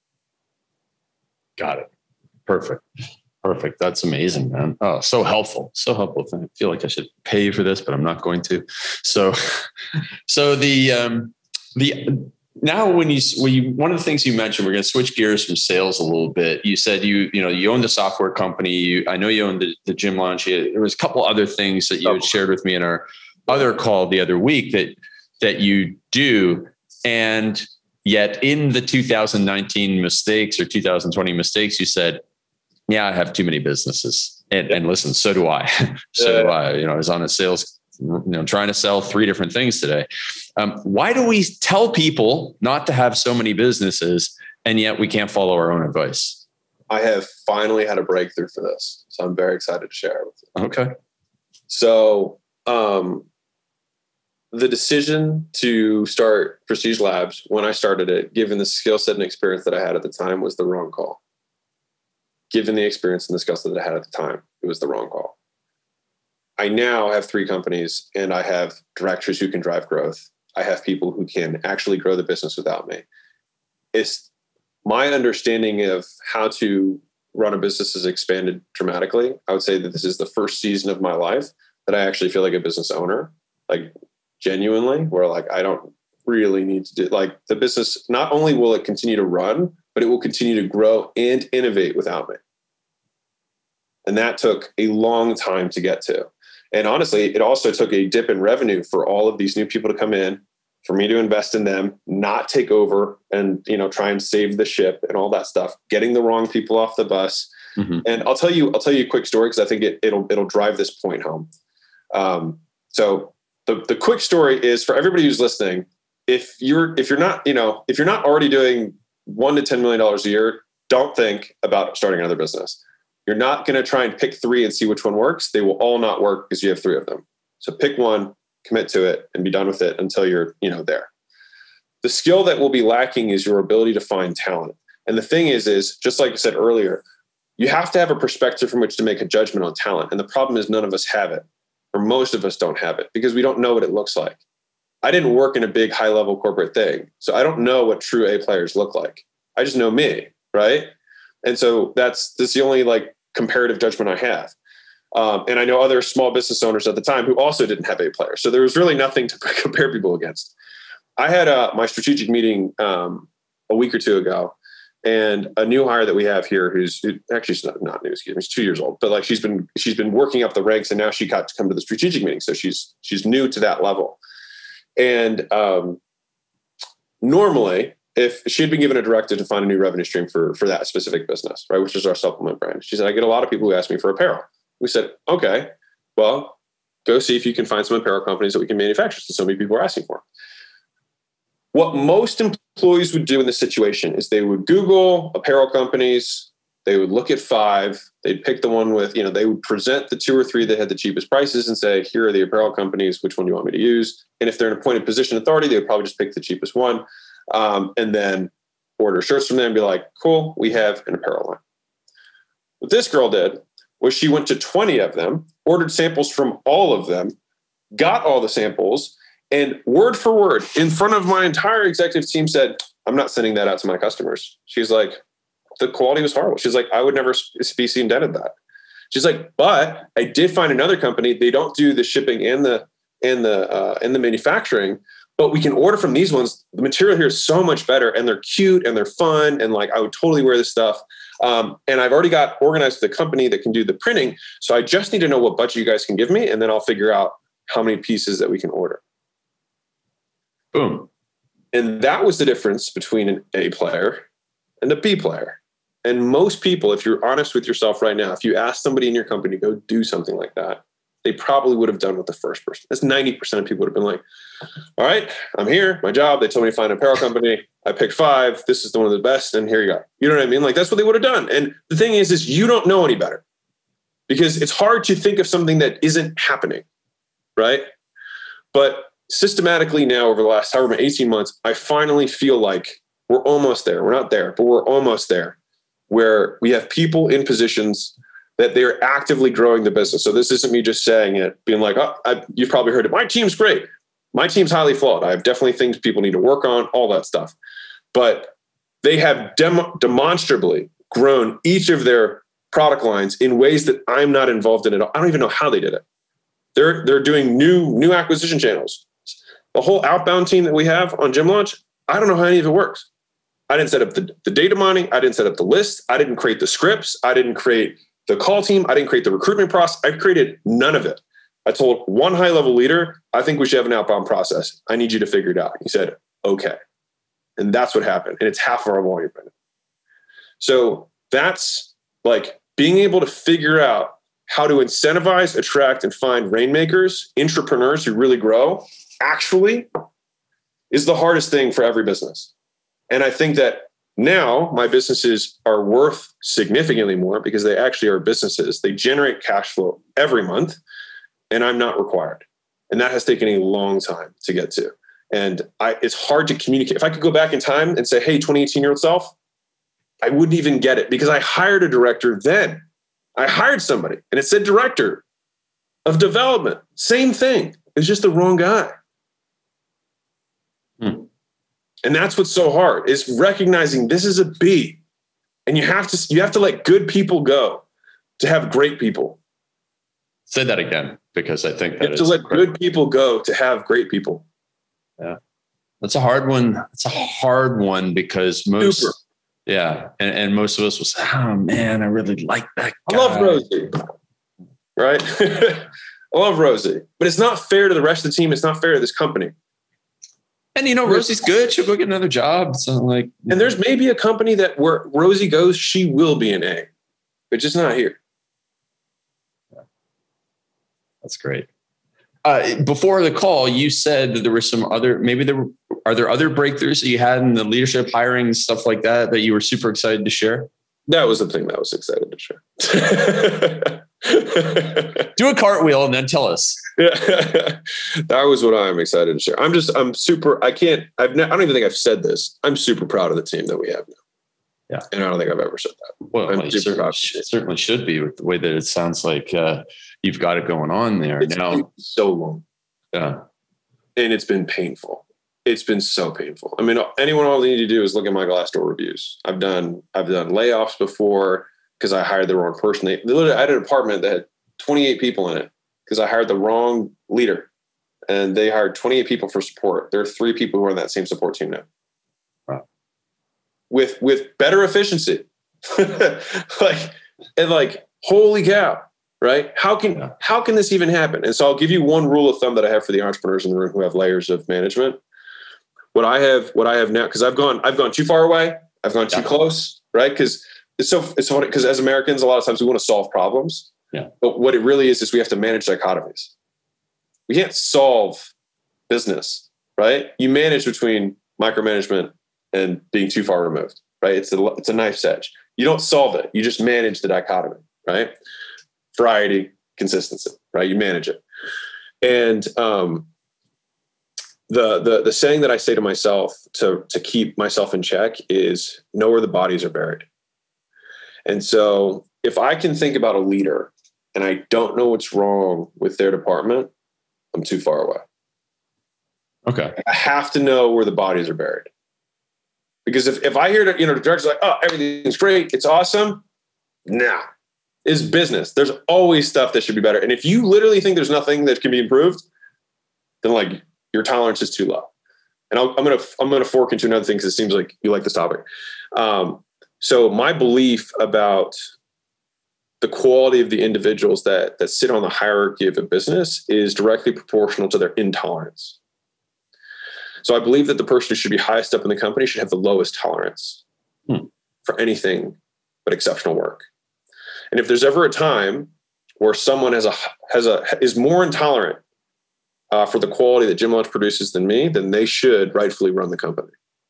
Got it. Perfect. Perfect. That's amazing, man. Oh, so helpful. So helpful. I feel like I should pay you for this, but I'm not going to. So, so the, um, the, now when you, when you, one of the things you mentioned, we're going to switch gears from sales a little bit. You said you, you know, you owned a software company. You, I know you owned the, the gym launch. There was a couple other things that you had shared with me in our other call the other week that, that you do. And yet in the two thousand nineteen mistakes or two thousand twenty mistakes, you said, yeah, I have too many businesses. And, and listen, so do I. so do I. You know, I was on a sales, you know, trying to sell three different things today. Um, why do we tell people not to have so many businesses and yet we can't follow our own advice? I have finally had a breakthrough for this. So I'm very excited to share it with you. Okay. So um, the decision to start Prestige Labs, when I started it, given the skill set and experience that I had at the time, was the wrong call. Given the experience and the skill set that I had at the time, it was the wrong call. I now have three companies and I have directors who can drive growth. I have people who can actually grow the business without me. It's my understanding of how to run a business has expanded dramatically. I would say that this is the first season of my life that I actually feel like a business owner, like genuinely, where like, I don't really need to do like the business. Not only will it continue to run, but it will continue to grow and innovate without me. And that took a long time to get to. And honestly, it also took a dip in revenue for all of these new people to come in, for me to invest in them, not take over and, you know, try and save the ship and all that stuff, getting the wrong people off the bus. Mm-hmm. And I'll tell you, I'll tell you a quick story because I think it, it'll, it'll drive this point home. Um, so the, the quick story is for everybody who's listening, if you're, if you're not, you know, if you're not already doing one to ten million dollars a year, don't think about starting another business. You're not going to try and pick three and see which one works. They will all not work because you have three of them. So pick one, commit to it, and be done with it until you're, you know, there. The skill that will be lacking is your ability to find talent. And the thing is, is just like I said earlier, you have to have a perspective from which to make a judgment on talent. And the problem is none of us have it, or most of us don't have it because we don't know what it looks like. I didn't work in a big high level corporate thing. So I don't know what true A players look like. I just know me. Right. And so that's, that's the only like comparative judgment I have. Um, and I know other small business owners at the time who also didn't have A players. So there was really nothing to compare people against. I had uh, my strategic meeting um, a week or two ago, and a new hire that we have here, who's who, actually she's not, not new, excuse me, she's two years old, but like she's been she's been working up the ranks, and now she got to come to the strategic meeting. So she's she's new to that level. And um, normally, if she had been given a directive to find a new revenue stream for, for that specific business, right, which is our supplement brand, she said, I get a lot of people who ask me for apparel. We said, okay, well, go see if you can find some apparel companies that we can manufacture. So, so many people are asking for. What most employees would do in this situation is they would Google apparel companies. They would look at five. They'd pick the one with, you know, they would present the two or three that had the cheapest prices and say, here are the apparel companies. Which one do you want me to use? And if they're an appointed position authority, they would probably just pick the cheapest one. Um, and then order shirts from them and be like, cool, we have an apparel line. What this girl did was she went to twenty of them, ordered samples from all of them, got all the samples, and word for word in front of my entire executive team said, I'm not sending that out to my customers. She's like, the quality was horrible. She's like, I would never be seen dead at that. She's like, but I did find another company. They don't do the shipping and the, and the, uh, and the manufacturing, but we can order from these ones. The material here is so much better, and they're cute and they're fun. And like, I would totally wear this stuff. Um, and I've already got organized with the company that can do the printing. So I just need to know what budget you guys can give me. And then I'll figure out how many pieces that we can order. Boom. And that was the difference between an A player and a B player. And most people, if you're honest with yourself right now, if you ask somebody in your company to go do something like that, they probably would have done what the first person. That's ninety percent of people would have been like, all right, I'm here, my job. They told me to find an apparel company. I picked five. This is the one of the best. And here you go. You know what I mean? Like, that's what they would have done. And the thing is, is you don't know any better because it's hard to think of something that isn't happening. Right. But systematically now over the last however eighteen months, I finally feel like we're almost there. We're not there, but we're almost there where we have people in positions that they're actively growing the business. So this isn't me just saying it, being like, oh, I, you've probably heard it. My team's great. My team's highly flawed. I have definitely things people need to work on, all that stuff. But they have dem- demonstrably grown each of their product lines in ways that I'm not involved in at all. I don't even know how they did it. They're they're doing new new acquisition channels. The whole outbound team that we have on Gym Launch, I don't know how any of it works. I didn't set up the, the data mining. I didn't set up the list. I didn't create the scripts. I didn't create the call team. I didn't create the recruitment process. I created none of it. I told one high level leader, I think we should have an outbound process. I need you to figure it out. He said, okay. And that's what happened. And it's half of our volume right now. So that's like being able to figure out how to incentivize, attract, and find rainmakers, entrepreneurs who really grow, actually is the hardest thing for every business. And I think that now my businesses are worth significantly more because they actually are businesses. They generate cash flow every month, and I'm not required. And that has taken a long time to get to. And I, it's hard to communicate. If I could go back in time and say, hey, twenty eighteen-year-old self, I wouldn't even get it because I hired a director then. I hired somebody, and it said director of development. Same thing. It's just the wrong guy. Hmm. And that's what's so hard is recognizing this is a B, and you have to you have to let good people go to have great people. Say that again, because I think that you have to let incredible. good people go to have great people. Yeah, that's a hard one. It's a hard one because most, Super. yeah, and, and most of us will say, "Oh man, I really like that guy." I love Rosie, right? I love Rosie, but it's not fair to the rest of the team. It's not fair to this company. And, you know, Rosie's good. She'll go get another job. So like, and there's maybe a company that where Rosie goes, she will be an A, but just not here. Yeah. That's great. Uh, before the call, you said that there were some other, maybe there were, are there other breakthroughs that you had in the leadership, hiring, stuff like that, that you were super excited to share? That was the thing that I was excited to share. Do a cartwheel and then tell us. Yeah. That was what I'm excited to share. I'm just, I'm super, I can't, I've ne- I don't even think I've said this. I'm super proud of the team that we have now. Yeah. And I don't think I've ever said that. Well, I'm well, super certainly, proud sh- certainly should be with the way that it sounds like uh, you've got it going on there. It's now. been so long. Yeah. And it's been painful. It's been so painful. I mean, anyone, all they need to do is look at my Glassdoor reviews. I've done, I've done layoffs before because I hired the wrong person. They literally, I had an apartment that had twenty-eight people in it because I hired the wrong leader, and they hired twenty-eight people for support. There are three people who are on that same support team now. Wow. With, with better efficiency. like, and like, holy cow, right? How can, yeah. how can this even happen? And so I'll give you one rule of thumb that I have for the entrepreneurs in the room who have layers of management. What I have, what I have now, because I've gone, I've gone too far away. I've gone too yeah. close, right? Because it's so, it's so, because as Americans, a lot of times we want to solve problems. Yeah. But what it really is, is we have to manage dichotomies. We can't solve business, right? You manage between micromanagement and being too far removed, right? It's a, it's a knife's edge. You don't solve it. You just manage the dichotomy, right? Variety, consistency, right? You manage it. And, um, The, the the saying that I say to myself to, to keep myself in check is know where the bodies are buried. And so if I can think about a leader and I don't know what's wrong with their department, I'm too far away. Okay. I have to know where the bodies are buried. Because if, if I hear that, you know, the director's like, oh, everything's great, it's awesome. Nah, it's business. There's always stuff that should be better. And if you literally think there's nothing that can be improved, then like, your tolerance is too low. And I'll, I'm going to, I'm going to fork into another thing because it seems like you like this topic. Um, so my belief about the quality of the individuals that, that sit on the hierarchy of a business is directly proportional to their intolerance. So I believe that the person who should be highest up in the company should have the lowest tolerance. Hmm. for anything but exceptional work. And if there's ever a time where someone has a has a is more intolerant uh, for the quality that Gym Launch produces than me, then they should rightfully run the company.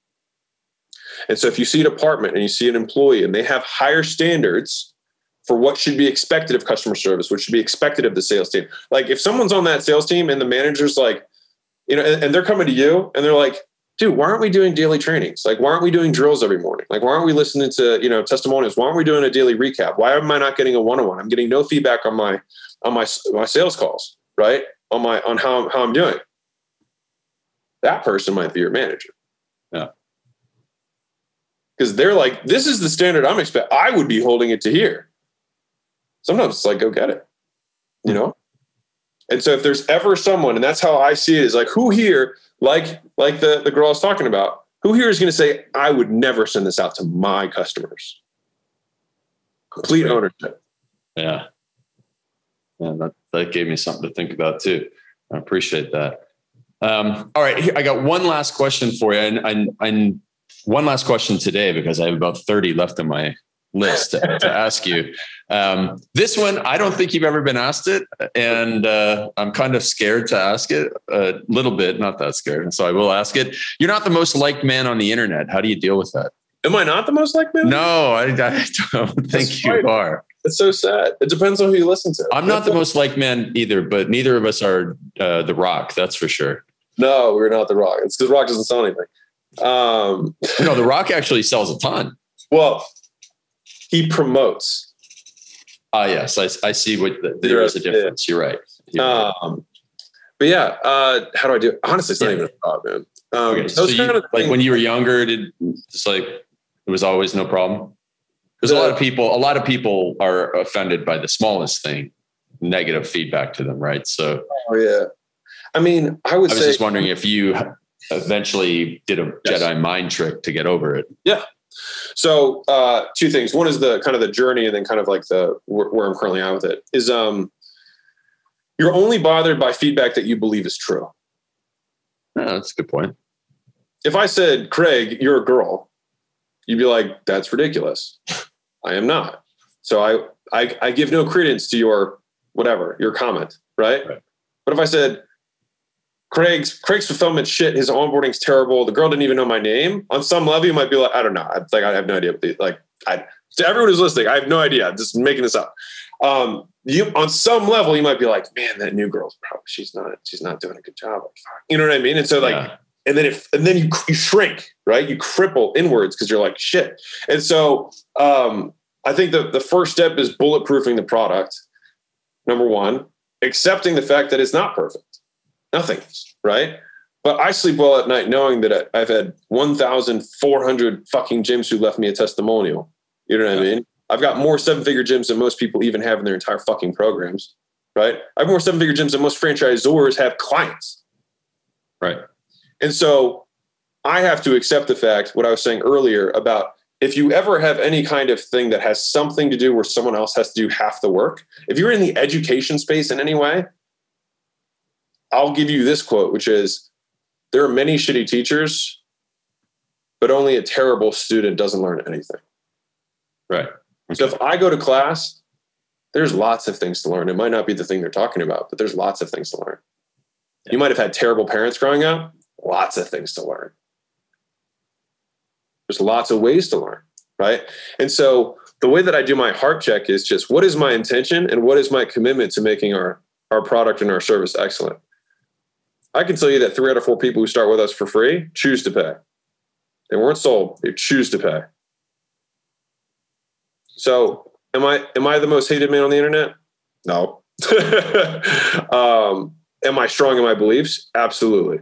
And so if you see a department and you see an employee and they have higher standards for what should be expected of customer service, what should be expected of the sales team. Like if someone's on that sales team and the manager's like, you know, and, and they're coming to you and they're like, dude, why aren't we doing daily trainings? Like, why aren't we doing drills every morning? Like, why aren't we listening to, you know, testimonials? Why aren't we doing a daily recap? Why am I not getting a one-on-one? I'm getting no feedback on my, on my, my sales calls, right? On my, on how, how I'm doing. That person might be your manager. Yeah. Because they're like, this is the standard I'm expecting. I would be holding it to here. Sometimes it's like, go get it, you know? And so if there's ever someone, and that's how I see it, is like, who here, like, like the, the girl I was talking about, who here is going to say, I would never send this out to my customers? Complete ownership. Yeah. Yeah, that, that gave me something to think about too. I appreciate that. Um, all right. Here, I got one last question for you. And, and, and one last question today, because I have about thirty left on my list to, to ask you. Um, this one, I don't think you've ever been asked it. And uh, I'm kind of scared to ask it a little bit, not that scared. And so I will ask it. You're not the most liked man on the internet. How do you deal with that? Am I not the most liked man? No, I, I don't think you are. It's so sad. It depends on who you listen to. I'm not the most liked man either, but neither of us are uh, The Rock. That's for sure. No, we're not The Rock. It's because Rock doesn't sell anything. Um, no, The Rock actually sells a ton. Well, he promotes. Ah, uh, yes, I, I see what the, there is a difference. You're right. You're um, right. But yeah, uh, how do I do it? Honestly, it's not yeah. even a thought, man. Um, okay, so you, kind of like when you were younger, did just like it was always no problem? Because a lot of people, a lot of people are offended by the smallest thing, negative feedback to them, right? So, oh yeah, I mean, I would. I was say, just wondering if you eventually did a yes. Jedi mind trick to get over it. Yeah. So uh, two things. One is the kind of the journey, and then kind of like the where, where I'm currently at with it is um, you're only bothered by feedback that you believe is true. Yeah, that's a good point. If I said, Craig, you're a girl, you'd be like, that's ridiculous. I am not. So I, I, I give no credence to your, whatever, your comment. Right. right. But if I said, Craig's, Craig's fulfillment shit, his onboarding's terrible. The girl didn't even know my name. On some level, you might be like, I don't know. I like, I have no idea. Like I, to everyone who's listening, I have no idea. I'm just making this up. Um, you, on some level, you might be like, man, that new girl's probably, she's not, she's not doing a good job. Like, you know what I mean? And so like, yeah. And then if, and then you, you shrink, right? You cripple inwards because you're like, shit. And so um, I think the, the first step is bulletproofing the product. Number one, accepting the fact that it's not perfect. Nothing is, right? But I sleep well at night knowing that I, I've had one thousand four hundred fucking gyms who left me a testimonial. You know what yeah. I mean? I've got more seven-figure gyms than most people even have in their entire fucking programs, right? I have more seven-figure gyms than most franchisors have clients. Right. And so I have to accept the fact, what I was saying earlier about if you ever have any kind of thing that has something to do where someone else has to do half the work, if you're in the education space in any way, I'll give you this quote, which is, there are many shitty teachers, but only a terrible student doesn't learn anything. Right. Okay. So if I go to class, there's lots of things to learn. It might not be the thing they're talking about, but there's lots of things to learn. Yeah. You might have had terrible parents growing up. Lots of things to learn. There's lots of ways to learn, right? And so the way that I do my heart check is just, what is my intention and what is my commitment to making our, our product and our service excellent? I can tell you that three out of four people who start with us for free choose to pay. They weren't sold, they choose to pay. So am I, am I the most hated man on the internet? No. um, am I strong in my beliefs? Absolutely.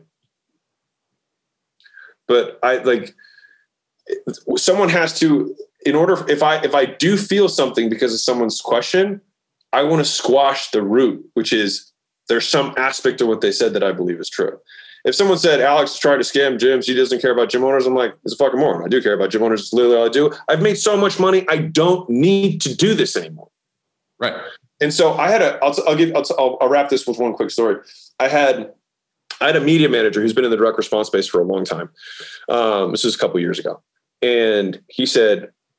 But I like someone has to, in order, if I, if I do feel something because of someone's question, I want to squash the root, which is there's some aspect of what they said that I believe is true. If someone said, Alex tried to scam gyms, he doesn't care about gym owners, I'm like, it's a fucking moron. I do care about gym owners. It's literally all I do. I've made so much money. I don't need to do this anymore. Right. And so I had a, I'll, I'll give, I'll, I'll, I'll wrap this with one quick story. I had, I had a media manager who's been in the direct response space for a long time. Um, this was a couple of years ago. And he said,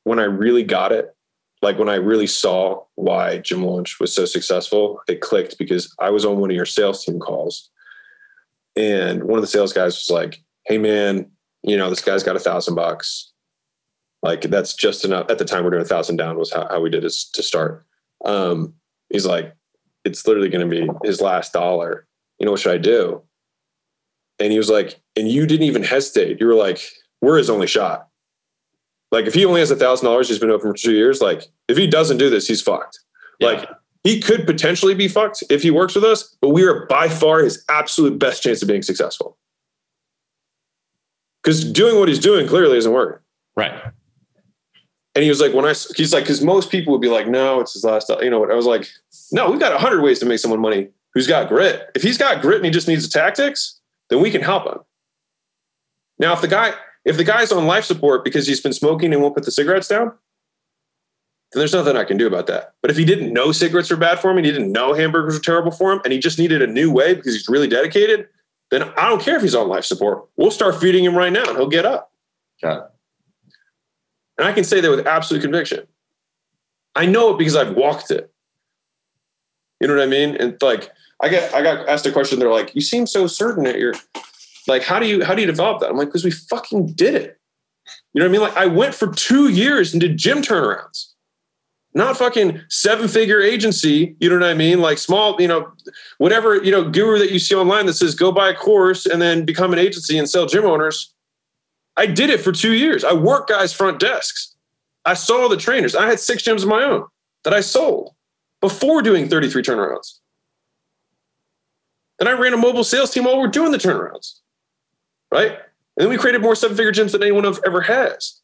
when I really got it, like when I really saw why Gym Launch was so successful, it clicked because I was on one of your sales team calls. And one of the sales guys was like, hey man, you know, this guy's got a thousand bucks. Like that's just enough. At the time we're doing a thousand down was how, how we did it to start. Um, he's like, it's literally going to be his last dollar. You know, what should I do? And he was like, and you didn't even hesitate. You were like, we're his only shot. Like if he only has a thousand dollars, he's been open for two years. Like if he doesn't do this, he's fucked. Yeah. Like he could potentially be fucked if he works with us, but we are by far his absolute best chance of being successful. Because doing what he's doing clearly isn't working. Right. And he was like, when I, he's like, because most people would be like, no, it's his last, you know what? I was like, no, we've got a hundred ways to make someone money who's got grit. If he's got grit and he just needs the tactics, then we can help him. Now, if the guy, if the guy's on life support because he's been smoking and won't put the cigarettes down, then there's nothing I can do about that. But if he didn't know cigarettes were bad for him and he didn't know hamburgers were terrible for him and he just needed a new way because he's really dedicated, then I don't care if he's on life support. We'll start feeding him right now and he'll get up. Got it. And I can say that with absolute conviction. I know it because I've walked it. You know what I mean? And like, I get, I got asked a question. They're like, you seem so certain that you're like, how do you, how do you develop that? I'm like, because we fucking did it. You know what I mean? Like I went for two years and did gym turnarounds, not fucking seven figure agency. You know what I mean? Like small, you know, whatever, you know, guru that you see online that says, go buy a course and then become an agency and sell gym owners. I did it for two years. I worked guys' front desks. I saw the trainers. I had six gyms of my own that I sold before doing thirty-three turnarounds. Then I ran a mobile sales team while we're doing the turnarounds, right? And then we created more seven-figure gyms than anyone ever has.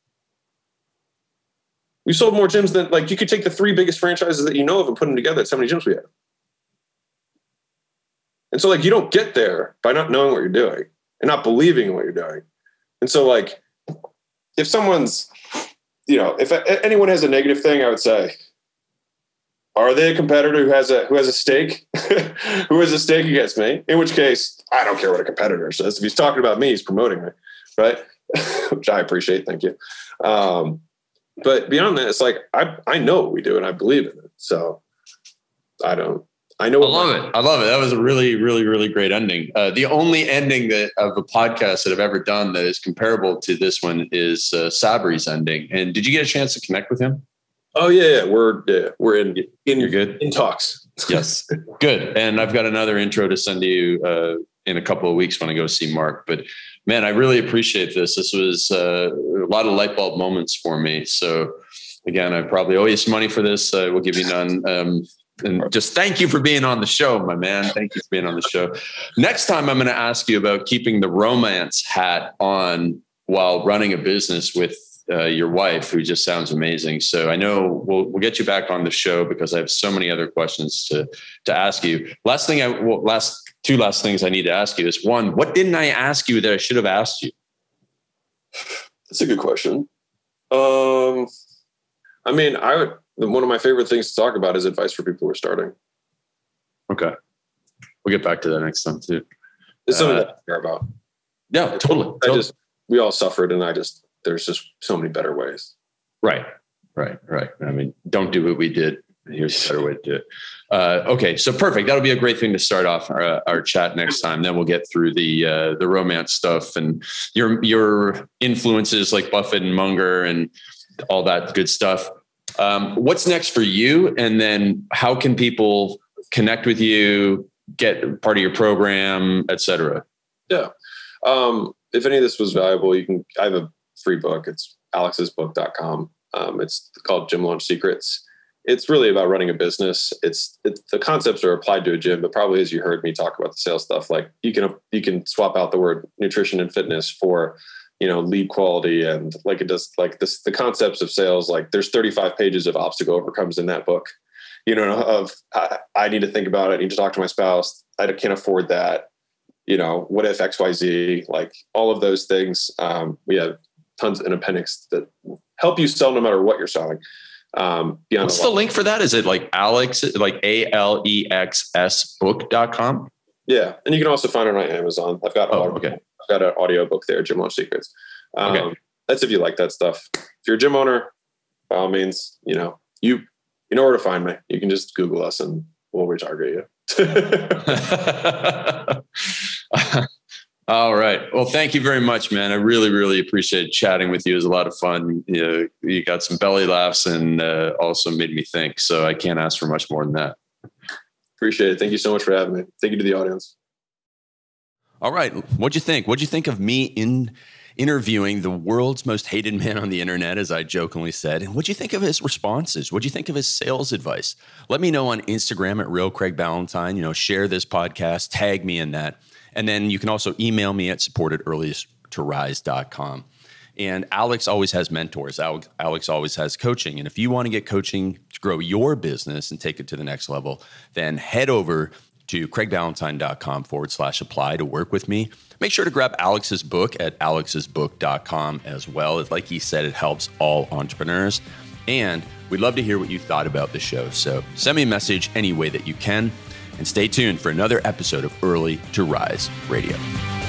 We sold more gyms than, like, you could take the three biggest franchises that you know of and put them together. That's how many gyms we have. And so, like, you don't get there by not knowing what you're doing and not believing in what you're doing. And so, like, if someone's, you know, if anyone has a negative thing, I would say, are they a competitor who has a who has a stake, who has a stake against me? In which case, I don't care what a competitor says. If he's talking about me, he's promoting me, right? Which I appreciate. Thank you. Um, but beyond that, it's like I I know what we do and I believe in it. So I don't. I know. I love it. I love it. That was a really, really, really great ending. Uh, the only ending that of a podcast that I've ever done that is comparable to this one is uh, Sabri's ending. And did you get a chance to connect with him? Oh yeah, yeah. we're yeah, we're in in You're good in talks. Yes, good. And I've got another intro to send to you uh, in a couple of weeks when I go see Mark. But man, I really appreciate this. This was uh, a lot of light bulb moments for me. So again, I probably owe you some money for this. I will give you none. Um, And just thank you for being on the show, my man. Thank you for being on the show. Next time, I'm going to ask you about keeping the romance hat on while running a business with uh, your wife, who just sounds amazing. So I know we'll we'll get you back on the show because I have so many other questions to to ask you. Last thing, I well, last two last things I need to ask you is one: what didn't I ask you that I should have asked you? That's a good question. Um, I mean, I would. One of my favorite things to talk about is advice for people who are starting. Okay. We'll get back to that next time too. It's something Uh, that I care about. Yeah, totally. I totally. just, we all suffered and I just, there's just so many better ways. Right, right, right. I mean, don't do what we did. Here's a better way to do it. Uh, okay, so perfect. That'll be a great thing to start off our, uh, our chat next time. Then we'll get through the uh, the romance stuff and your your influences like Buffett and Munger and all that good stuff. Um, what's next for you? And then how can people connect with you, get part of your program, et cetera? Yeah. Um, if any of this was valuable, you can, I have a free book. It's alex's book dot com. Um, it's called Gym Launch Secrets. It's really about running a business. It's, it, the concepts are applied to a gym, but probably as you heard me talk about the sales stuff, like you can, you can swap out the word nutrition and fitness for, you know, lead quality. And like it does, like this, the concepts of sales, like there's thirty-five pages of obstacle overcomes in that book, you know, of I, I need to think about it. I need to talk to my spouse. I can't afford that. You know, what if X, Y, Z, like all of those things. Um, we have tons in appendix that help you sell no matter what you're selling. Um, beyond What's the link for that? Is it like Alex, like A L E X S book dot com? Yeah. And you can also find it on Amazon. I've got, oh, audio, okay. I've got an audio book there, Gym Launch Secrets. Um, okay. That's if you like that stuff. If you're a gym owner, by all means, you know, you, you know where to find me. You can just Google us and we'll retarget you. All right. Well, thank you very much, man. I really, really appreciate chatting with you. It was a lot of fun. You know, you got some belly laughs and uh, also made me think. So I can't ask for much more than that. Appreciate it. Thank you so much for having me. Thank you to the audience. All right. What'd you think? What'd you think of me in interviewing the world's most hated man on the internet, as I jokingly said? And what'd you think of his responses? What'd you think of his sales advice? Let me know on Instagram at Real Craig Ballantyne. You know, share this podcast, tag me in that. And then you can also email me at support at earliest to rise dot com. And Alex always has mentors. Alex, Alex always has coaching. And if you want to get coaching to grow your business and take it to the next level, then head over to craigballantyne.com forward slash apply to work with me. Make sure to grab Alex's book at alex's book dot com as well. Like he said, it helps all entrepreneurs. And we'd love to hear what you thought about the show. So send me a message any way that you can. And stay tuned for another episode of Early to Rise Radio.